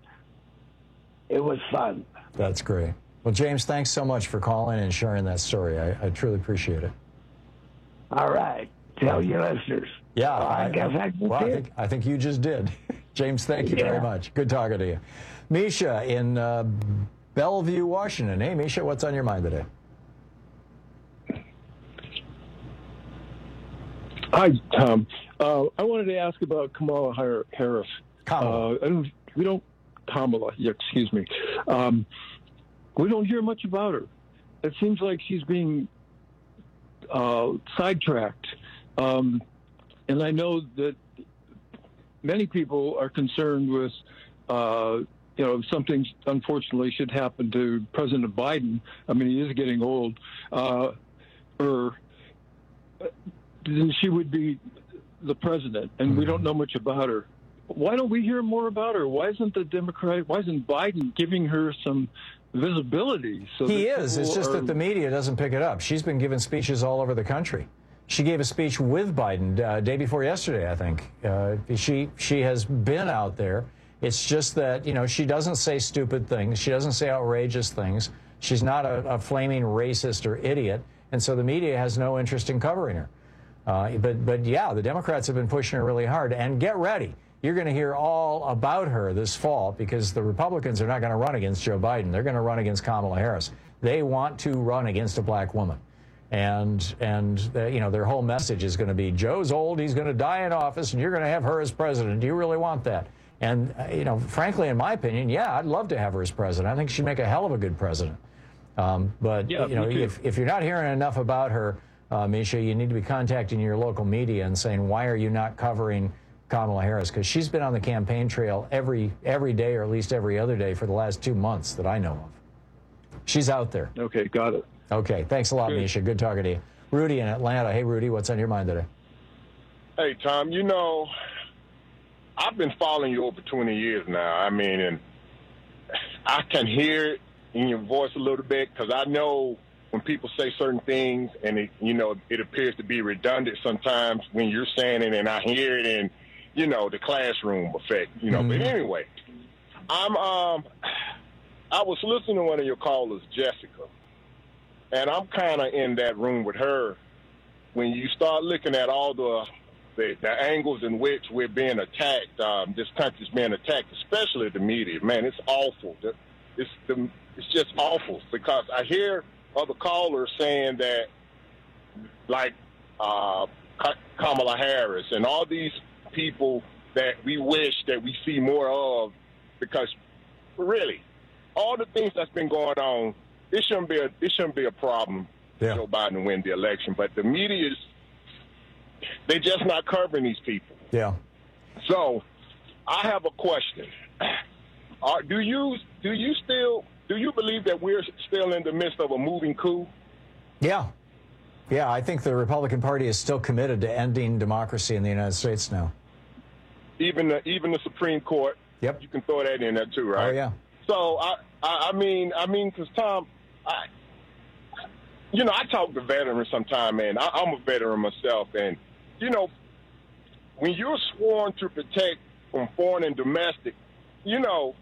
it was fun. That's great. Well, James, thanks so much for calling and sharing that story. I, I truly appreciate it. All right. Tell your listeners. Yeah. Well, I, I guess I can well, I see think, I think you just did. James, thank you Yeah. very much. Good talking to you. Misha in uh, Bellevue, Washington. Hey, Misha, what's on your mind today? Hi, Tom. Uh, I wanted to ask about Kamala Harris. Kamala. Uh, I don't, we don't, Kamala, yeah, excuse me. Um, we don't hear much about her. It seems like she's being uh, sidetracked. Um, and I know that many people are concerned with, uh, you know, if something unfortunately should happen to President Biden. I mean, he is getting old. Uh, or then she would be the president, and mm-hmm. we don't know much about her. Why don't we hear more about her? Why isn't the Democratic, why isn't Biden giving her some visibility? So he is. It's just are... that the media doesn't pick it up. She's been giving speeches all over the country. She gave a speech with Biden uh, day before yesterday, I think. Uh, she she has been out there. It's just that, you know, she doesn't say stupid things. She doesn't say outrageous things. She's not a, a flaming racist or idiot. And so the media has no interest in covering her. Uh, but, but yeah, the Democrats have been pushing her really hard. And get ready. You're going to hear all about her this fall because the Republicans are not going to run against Joe Biden. They're going to run against Kamala Harris. They want to run against a black woman. And, and the, you know, their whole message is going to be, Joe's old, he's going to die in office, and you're going to have her as president. Do you really want that? And, uh, you know, frankly, in my opinion, yeah, I'd love to have her as president. I think she'd make a hell of a good president. Um, but, yeah, you know, if, if you're not hearing enough about her, uh, Misha, you need to be contacting your local media and saying, why are you not covering Kamala Harris? Because she's been on the campaign trail every, every day or at least every other day for the last two months that I know of. She's out there. Okay, got it. Okay, thanks a lot, Good. Misha. Good talking to you. Rudy in Atlanta. Hey, Rudy, what's on your mind today? Hey, Tom, you know, I've been following you over twenty years now. I mean, and I can hear it in your voice a little bit because I know when people say certain things and, it, you know, it appears to be redundant sometimes when you're saying it, and I hear it in, you know, the classroom effect, you know. Mm-hmm. But anyway, I'm, um, I was listening to one of your callers, Jessica, and I'm kind of in that room with her when you start looking at all the the, the angles in which we're being attacked. Um, this country's being attacked, especially the media. Man, it's awful. It's the, it's just awful because I hear other callers saying that, like uh, Kamala Harris and all these people that we wish that we see more of, because really, all the things that's been going on, it shouldn't be a it shouldn't be a problem for yeah. Joe Biden to win the election. But the media is, they're just not covering these people. Yeah. So I have a question. Are, do you do you still do you believe that we're still in the midst of a moving coup? Yeah. Yeah, I think the Republican Party is still committed to ending democracy in the United States now. Even the, even the Supreme Court. Yep. You can throw that in there too, right? Oh yeah. So I I, I mean I mean because Tom, I, you know, I talk to veterans sometime, man. I, I'm a veteran myself, and you know, when you're sworn to protect from foreign and domestic, you know,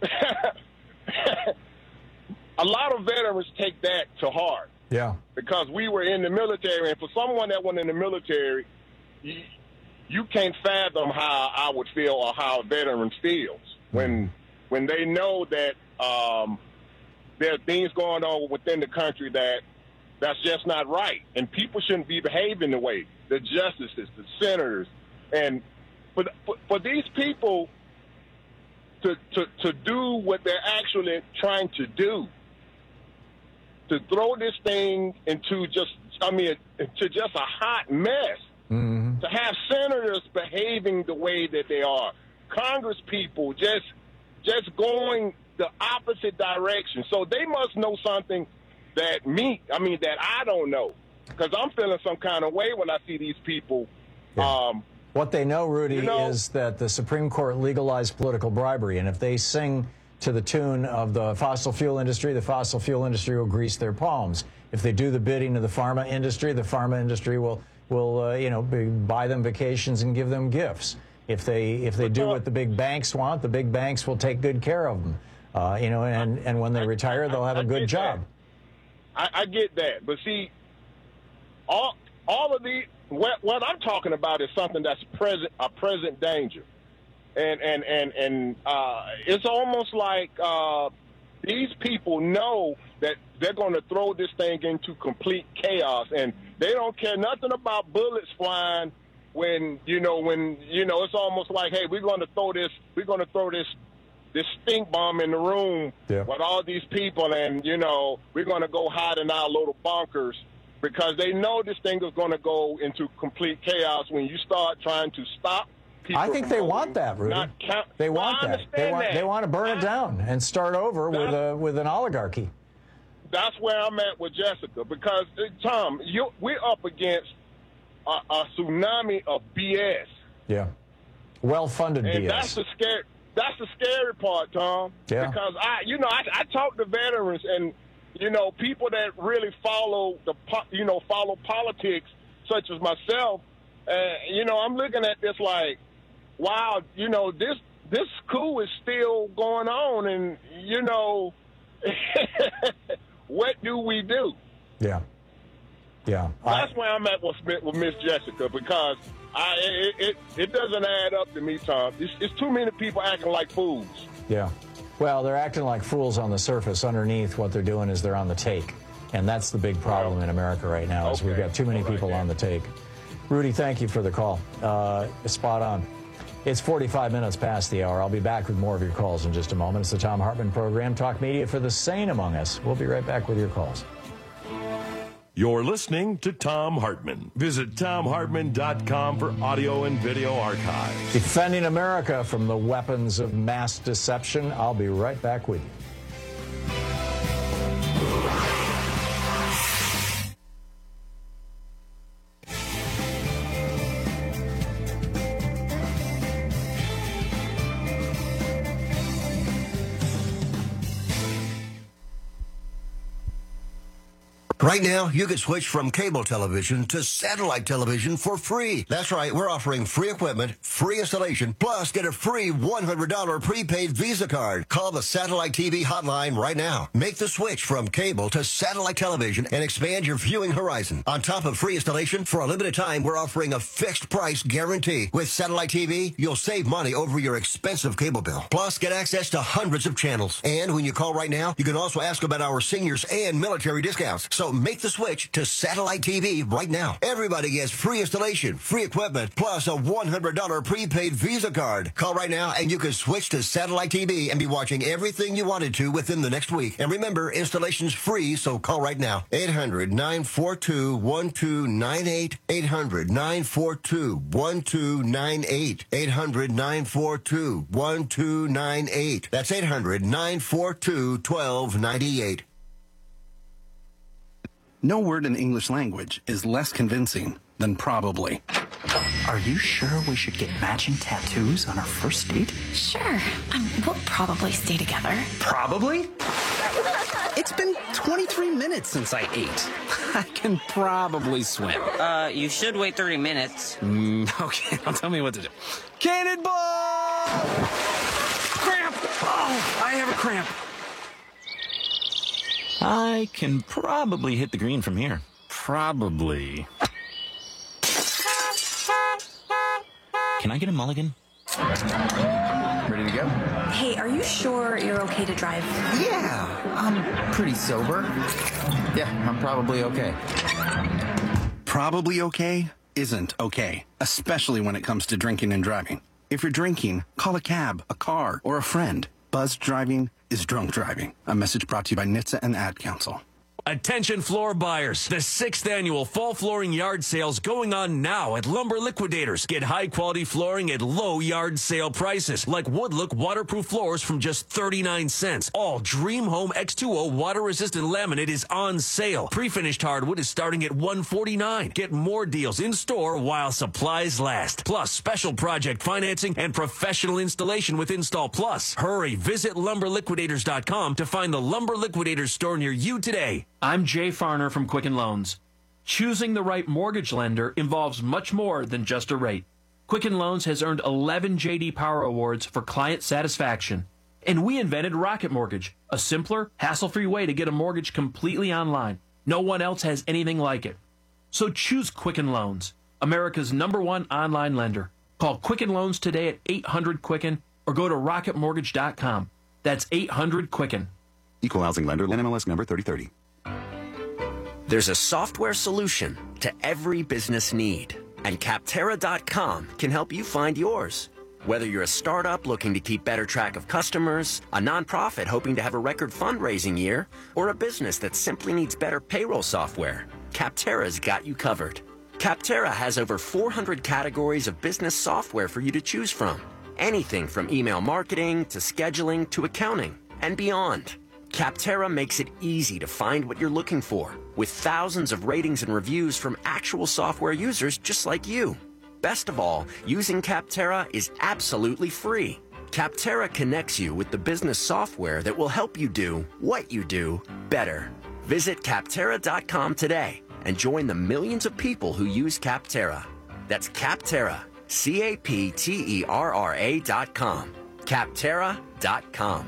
a lot of veterans take that to heart. Yeah. Because we were in the military, and for someone that went in the military, you, you can't fathom how I would feel or how a veteran feels when when they know that um, there are things going on within the country that that's just not right, and people shouldn't be behaving the way the justices, the senators, and for for, for these people to, to to do what they're actually trying to do, to throw this thing into just, I mean, into just a hot mess, mm-hmm. to have senators behaving the way that they are, Congress people just just going the opposite direction. So they must know something that me, I mean, that I don't know, because I'm feeling some kind of way when I see these people. Yeah. Um, what they know, Rudy, you know, is that the Supreme Court legalized political bribery, and if they sing to the tune of the fossil fuel industry, the fossil fuel industry will grease their palms. If they do the bidding of the pharma industry, the pharma industry will will uh, you know be, buy them vacations and give them gifts. If they if they do what the big banks want, the big banks will take good care of them. Uh, you know, and and when they retire, they'll have a good job. I, I get that, but see, all all of the what, what I'm talking about is something that's present a present danger, and and and and uh, it's almost like uh, these people know that they're going to throw this thing into complete chaos, and they don't care nothing about bullets flying when, you know, when, you know, it's almost like, hey, we're going to throw this, we're going to throw this, this stink bomb in the room yeah. with all these people, and, you know, we're going to go hide in our little bunkers, because they know this thing is going to go into complete chaos when you start trying to stop people. I think they want that, Rudy. Count- they well, want I that. They want, that. they want to burn it down and start over with a with an oligarchy. That's where I'm at with Jessica, because, uh, Tom, you, we're up against a, a tsunami of B S. Yeah. Well-funded and B S. That's the scary, that's the scary part, Tom. Yeah. Because, I, you know, I, I talk to veterans and, you know, people that really follow the, po- you know, follow politics, such as myself. Uh, you know, I'm looking at this like, wow, you know, this this coup is still going on, and you know, what do we do? Yeah, yeah. That's I, where I'm at with, with Miss Jessica, because I it, it it doesn't add up to me, Tom. It's, it's too many people acting like fools. Yeah. Well, they're acting like fools on the surface. Underneath, what they're doing is they're on the take. And that's the big problem in America right now, is okay. we've got too many people right, on the take. Rudy, thank you for the call. Uh, spot on. It's forty-five minutes past the hour. I'll be back with more of your calls in just a moment. It's the Thom Hartmann Program, Talk Media for the sane among us. We'll be right back with your calls. You're listening to Thom Hartmann. Visit Thom Hartmann dot com for audio and video archives. Defending America from the weapons of mass deception. I'll be right back with you. Right now, you can switch from cable television to satellite television for free. That's right, we're offering free equipment, free installation, plus get a free one hundred dollars prepaid Visa card. Call the Satellite T V hotline right now. Make the switch from cable to satellite television and expand your viewing horizon. On top of free installation, for a limited time, we're offering a fixed price guarantee. With Satellite T V, you'll save money over your expensive cable bill. Plus, get access to hundreds of channels. And when you call right now, you can also ask about our seniors and military discounts. So make the switch to Satellite T V right now. Everybody gets free installation, free equipment, plus a one hundred dollars prepaid Visa card. Call right now and you can switch to Satellite T V and be watching everything you wanted to within the next week. And remember, installation's free, so call right now. eight hundred, nine four two, one two nine eight. eight hundred, nine four two, one two nine eight. eight hundred, nine four two, one two nine eight. That's eight hundred, nine four two, one two nine eight. No word in the English language is less convincing than probably. Are you sure we should get matching tattoos on our first date? Sure. Um, we'll probably stay together. Probably? It's been twenty-three minutes since I ate. I can probably swim. Uh, you should wait thirty minutes. Mm, okay, now tell me what to do. Cannonball! Cramp! Oh, I have a cramp. I can probably hit the green from here. Probably. Can I get a mulligan? Ready to go? Hey, are you sure you're okay to drive? Yeah, I'm pretty sober. Yeah, I'm probably okay. Probably okay isn't okay, especially when it comes to drinking and driving. If you're drinking, call a cab, a car, or a friend. Buzzed driving is drunk driving. A message brought to you by N H T S A and Ad Council. Attention floor buyers. The sixth annual fall flooring yard sales going on now at Lumber Liquidators. Get high quality flooring at low yard sale prices, like Woodlook waterproof floors from just thirty-nine cents. All Dream Home X two O water resistant laminate is on sale. Pre-finished hardwood is starting at one forty-nine. Get more deals in store while supplies last. Plus special project financing and professional installation with Install Plus. Hurry, visit lumber liquidators dot com to find the Lumber Liquidators store near you today. I'm Jay Farner from Quicken Loans. Choosing the right mortgage lender involves much more than just a rate. Quicken Loans has earned eleven J D Power Awards for client satisfaction. And we invented Rocket Mortgage, a simpler, hassle-free way to get a mortgage completely online. No one else has anything like it. So choose Quicken Loans, America's number one online lender. Call Quicken Loans today at eight hundred Quicken or go to rocket mortgage dot com. That's eight hundred Quicken. Equal housing lender, N M L S number thirty thirty. There's a software solution to every business need. And Capterra dot com can help you find yours. Whether you're a startup looking to keep better track of customers, a nonprofit hoping to have a record fundraising year, or a business that simply needs better payroll software, Capterra's got you covered. Capterra has over four hundred categories of business software for you to choose from. Anything from email marketing to scheduling to accounting and beyond. Capterra makes it easy to find what you're looking for, with thousands of ratings and reviews from actual software users just like you. Best of all, using Capterra is absolutely free. Capterra connects you with the business software that will help you do what you do better. Visit Capterra dot com today and join the millions of people who use Capterra. That's Capterra, C A P T E R R A dot com. Capterra dot com.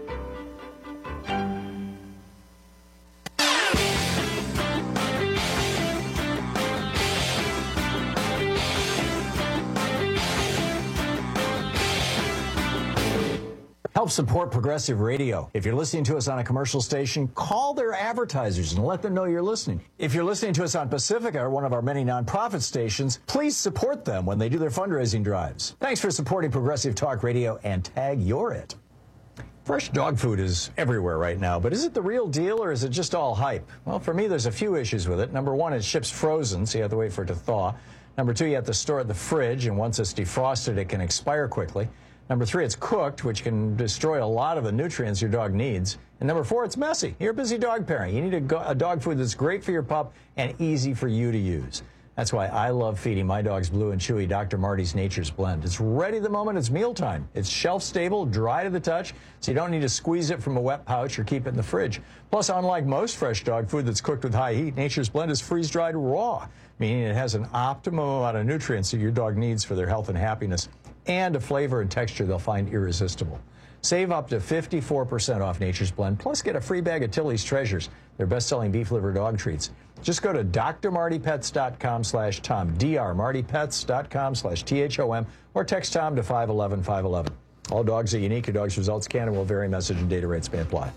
Help support Progressive Radio. If you're listening to us on a commercial station, call their advertisers and let them know you're listening. If you're listening to us on Pacifica, one of our many nonprofit stations, please support them when they do their fundraising drives. Thanks for supporting Progressive Talk Radio and tag You're It. Fresh dog food is everywhere right now, but is it the real deal or is it just all hype? Well, for me, there's a few issues with it. Number one, it ships frozen, so you have to wait for it to thaw. Number two, you have to store it in the fridge, and once it's defrosted, it can expire quickly. Number three, it's cooked, which can destroy a lot of the nutrients your dog needs. And number four, it's messy. You're a busy dog parent. You need a, go- a dog food that's great for your pup and easy for you to use. That's why I love feeding my dogs Blue and Chewy Doctor Marty's Nature's Blend. It's ready the moment it's mealtime. It's shelf-stable, dry to the touch, so you don't need to squeeze it from a wet pouch or keep it in the fridge. Plus, unlike most fresh dog food that's cooked with high heat, Nature's Blend is freeze-dried raw, meaning it has an optimum amount of nutrients that your dog needs for their health and happiness, and a flavor and texture they'll find irresistible. Save up to fifty-four percent off Nature's Blend, plus get a free bag of Tilly's Treasures, their best-selling beef liver dog treats. Just go to D R Marty Pets dot com slash Tom, D R Marty Pets dot com slash T H O M, or text Tom to five one one five one one. All dogs are unique. Your dog's results can and will vary. Message and data rates may apply.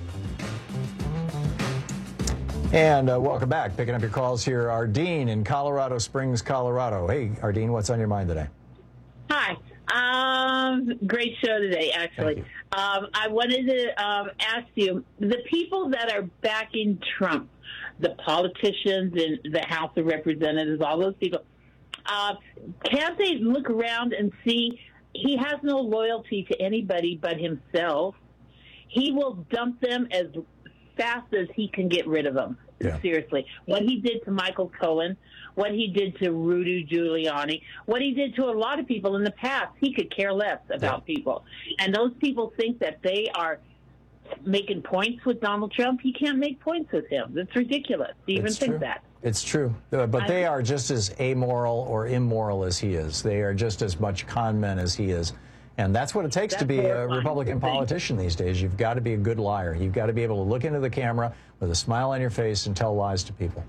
And uh, welcome back. Picking up your calls here, Ardeen in Colorado Springs, Colorado. Hey, Ardeen, what's on your mind today? Hi. Um, great show today, actually. Um, I wanted to um, ask you, the people that are backing Trump, the politicians in the House of Representatives, all those people, uh, can't they look around and see he has no loyalty to anybody but himself? He will dump them as fast as he can get rid of them. Yeah. Seriously. What he did to Michael Cohen, what he did to Rudy Giuliani, what he did to a lot of people in the past, he could care less about yeah. people. And those people think that they are making points with Donald Trump. He can't make points with him. That's ridiculous to even it's think true. that. It's true. Uh, but I, they are just as amoral or immoral as he is. They are just as much con men as he is. And that's what it takes to be a Republican politician these days. You've got to be a good liar. You've got to be able to look into the camera with a smile on your face and tell lies to people.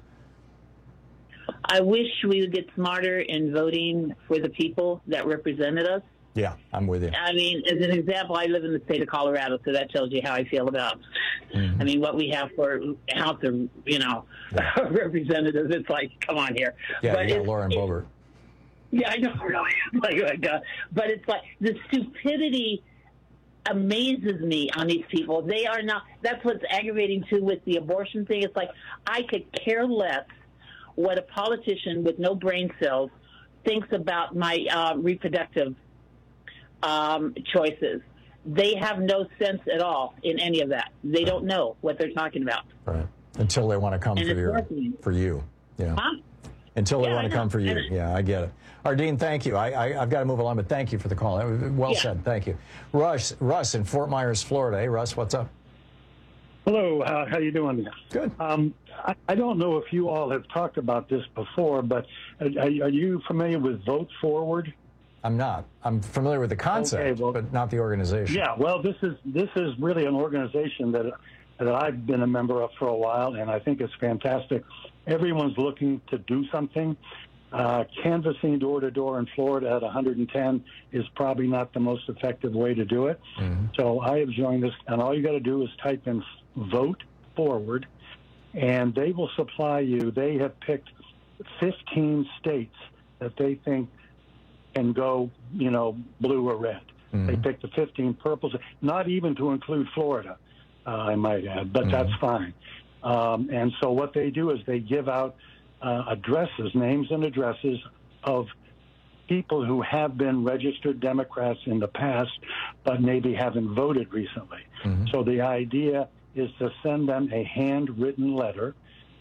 I wish we would get smarter in voting for the people that represented us. Yeah, I'm with you. I mean, as an example, I live in the state of Colorado, so that tells you how I feel about, mm-hmm. I mean, what we have for House of, you know, yeah. representatives. It's like, come on here. Yeah, but you got Lauren Boebert. Yeah, I know, really. Like, oh my God. But it's like the stupidity amazes me on these people. They are not, that's what's aggravating too with the abortion thing. It's like, I could care less what a politician with no brain cells thinks about my uh, reproductive um, choices. They have no sense at all in any of that. They don't know what they're talking about. Right. Until they want to come and for your, for you. Yeah. Huh? Until they yeah, want to come for you. Yeah, I get it. Ardeen, thank you. I, I, I've got to move along, but thank you for the call. Well yeah. said. Thank you. Russ, Russ in Fort Myers, Florida. Hey, Russ, what's up? Hello. Uh, how you doing? Good. Um, I, I don't know if you all have talked about this before, but are, are you familiar with Vote Forward? I'm not. I'm familiar with the concept, okay, well, but not the organization. Yeah, well, this is this is really an organization that that I've been a member of for a while, and I think it's fantastic. Everyone's looking to do something. Uh, canvassing door to door in Florida at one hundred ten is probably not the most effective way to do it. Mm-hmm. So I have joined this, and all you got to do is type in Vote Forward, and they will supply you. They have picked fifteen states that they think can go, you know, blue or red. Mm-hmm. They picked the fifteen purples, not even to include Florida, uh, I might add, but mm-hmm. that's fine. Um, and so what they do is they give out uh, addresses, names and addresses of people who have been registered Democrats in the past, but maybe haven't voted recently. Mm-hmm. So the idea is to send them a handwritten letter.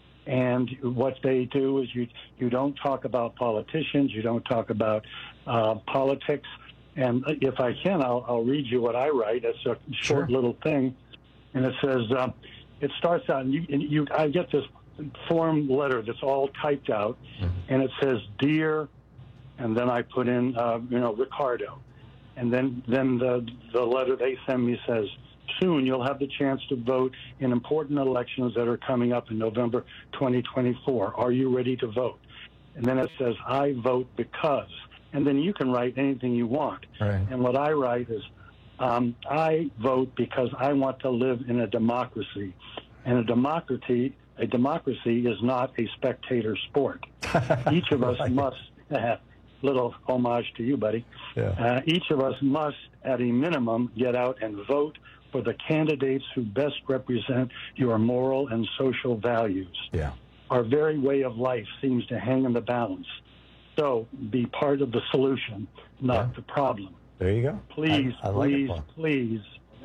And what they do is you you don't talk about politicians, you don't talk about uh, politics. And if I can, I'll, I'll read you what I write. It's a short sure. little thing, and it says uh, it starts out. And you, and you, I get this form letter that's all typed out, mm-hmm. and it says, "Dear," and then I put in, uh, you know, Ricardo, and then then the the letter they send me says, "Soon you'll have the chance to vote in important elections that are coming up in November twenty twenty-four. Are you ready to vote?" And then it says, "I vote because." And then you can write anything you want. Right. And what I write is, um, I vote because I want to live in a democracy. And a democracy, a democracy is not a spectator sport. Each of us like must, uh, little homage to you, buddy. Yeah. Uh, each of us must, at a minimum, get out and vote for the candidates who best represent your moral and social values. Yeah. Our very way of life seems to hang in the balance. So be part of the solution, not yeah. the problem. There you go. Please, I, I like please, it, please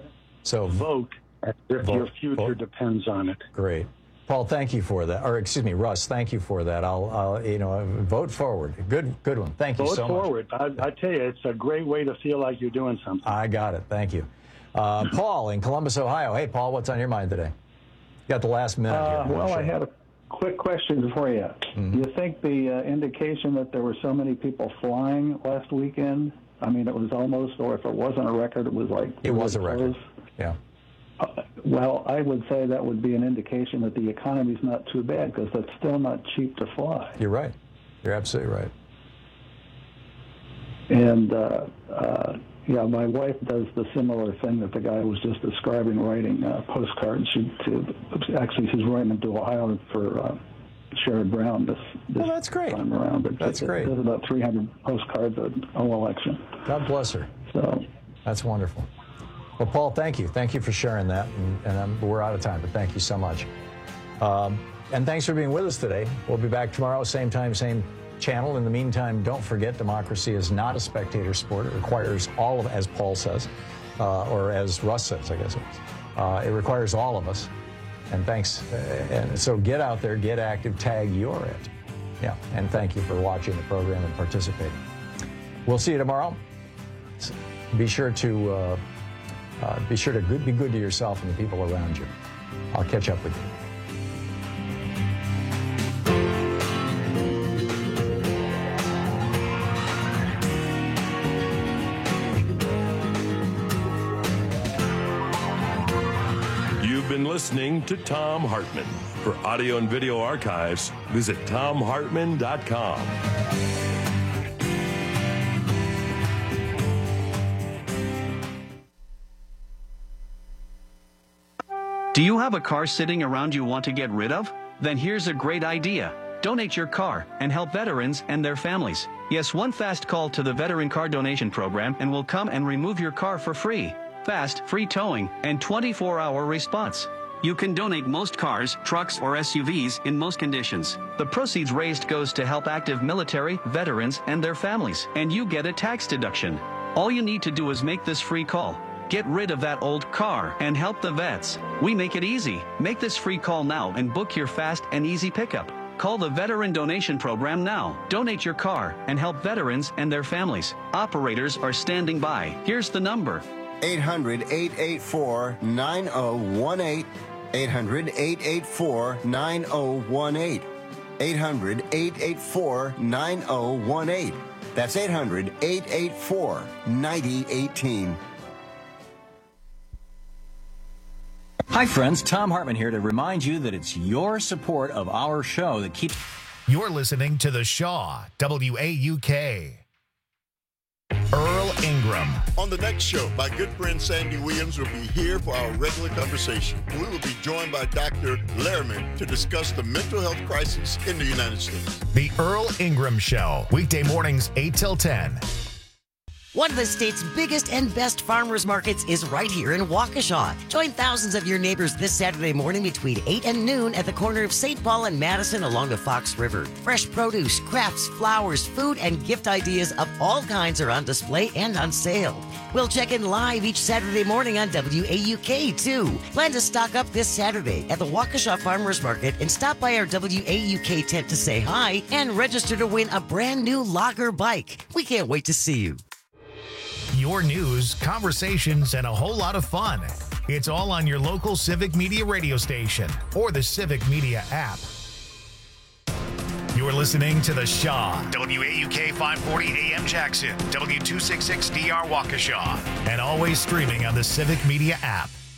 so vote as if vote, your future vote. depends on it. Great. Paul, thank you for that. Or excuse me, Russ, thank you for that. I'll, I'll you know, vote forward. Good, good one. Thank you vote so forward. much. Vote forward. I tell you, it's a great way to feel like you're doing something. I got it. Thank you. Uh, Paul in Columbus, Ohio. Hey, Paul, what's on your mind today? You got the last minute uh, here. Well, sure. I had a quick question for you. Mm-hmm. You think the uh, indication that there were so many people flying last weekend, I mean, it was almost, or if it wasn't a record, it was like... It was a record, yeah. Uh, well, I would say that would be an indication that the economy's not too bad, because it's still not cheap to fly. You're right. You're absolutely right. And, uh, uh, yeah, my wife does the similar thing that the guy was just describing, writing uh, postcards. She, to, actually, she's writing them to Ohio for uh, Sherrod Brown this, this well, that's great. time around. But that's it, great. It does about three hundred postcards an election. God bless her. So that's wonderful. Well, Paul, thank you. Thank you for sharing that. And, and I'm, we're out of time, but thank you so much. Um, and thanks for being with us today. We'll be back tomorrow, same time, same channel. In the meantime, don't forget, democracy is not a spectator sport. It requires all of, as Paul says, uh, or as Russ says, I guess it was. Uh, it requires all of us. And thanks. Uh, and so get out there, get active, tag you're it. Yeah. And thank you for watching the program and participating. We'll see you tomorrow. Be sure to uh, uh, be sure to good, be good to yourself and the people around you. I'll catch up with you. Been listening to Thom Hartmann. For audio and video archives, visit Thom Hartmann dot com. Do you have a car sitting around you want to get rid of? Then here's a great idea. Donate your car and help veterans and their families. Yes, one fast call to the Veteran Car Donation Program and we'll come and remove your car for free. Fast, free towing, and twenty-four hour response. You can donate most cars, trucks, or S U Vs in most conditions. The proceeds raised goes to help active military, veterans, and their families, and you get a tax deduction. All you need to do is make this free call. Get rid of that old car and help the vets. We make it easy. Make this free call now and book your fast and easy pickup. Call the Veteran Donation Program now. Donate your car and help veterans and their families. Operators are standing by. Here's the number. eight hundred, eight eight four, nine oh one eight. eight hundred, eight eight four, nine oh one eight. eight hundred, eight eight four, nine oh one eight. That's eight hundred, eight eight four, nine oh one eight. Hi, friends. Thom Hartmann here to remind you that it's your support of our show that keeps... You're listening to The Shaw, W A U K. Earl Ingram. On the next show, my good friend Sandy Williams will be here for our regular conversation. We will be joined by Doctor Lehrman to discuss the mental health crisis in the United States. The Earl Ingram Show, weekday mornings eight till ten. One of the state's biggest and best farmers markets is right here in Waukesha. Join thousands of your neighbors this Saturday morning between eight and noon at the corner of Saint Paul and Madison along the Fox River. Fresh produce, crafts, flowers, food, and gift ideas of all kinds are on display and on sale. We'll check in live each Saturday morning on W A U K, too. Plan to stock up this Saturday at the Waukesha Farmers Market and stop by our W A U K tent to say hi and register to win a brand new Logger bike. We can't wait to see you. Your news, conversations, and a whole lot of fun. It's all on your local Civic Media radio station or the Civic Media app. You're listening to The Shaw, W A U K five forty A M Jackson, W two sixty-six D R Waukesha, and always streaming on the Civic Media app.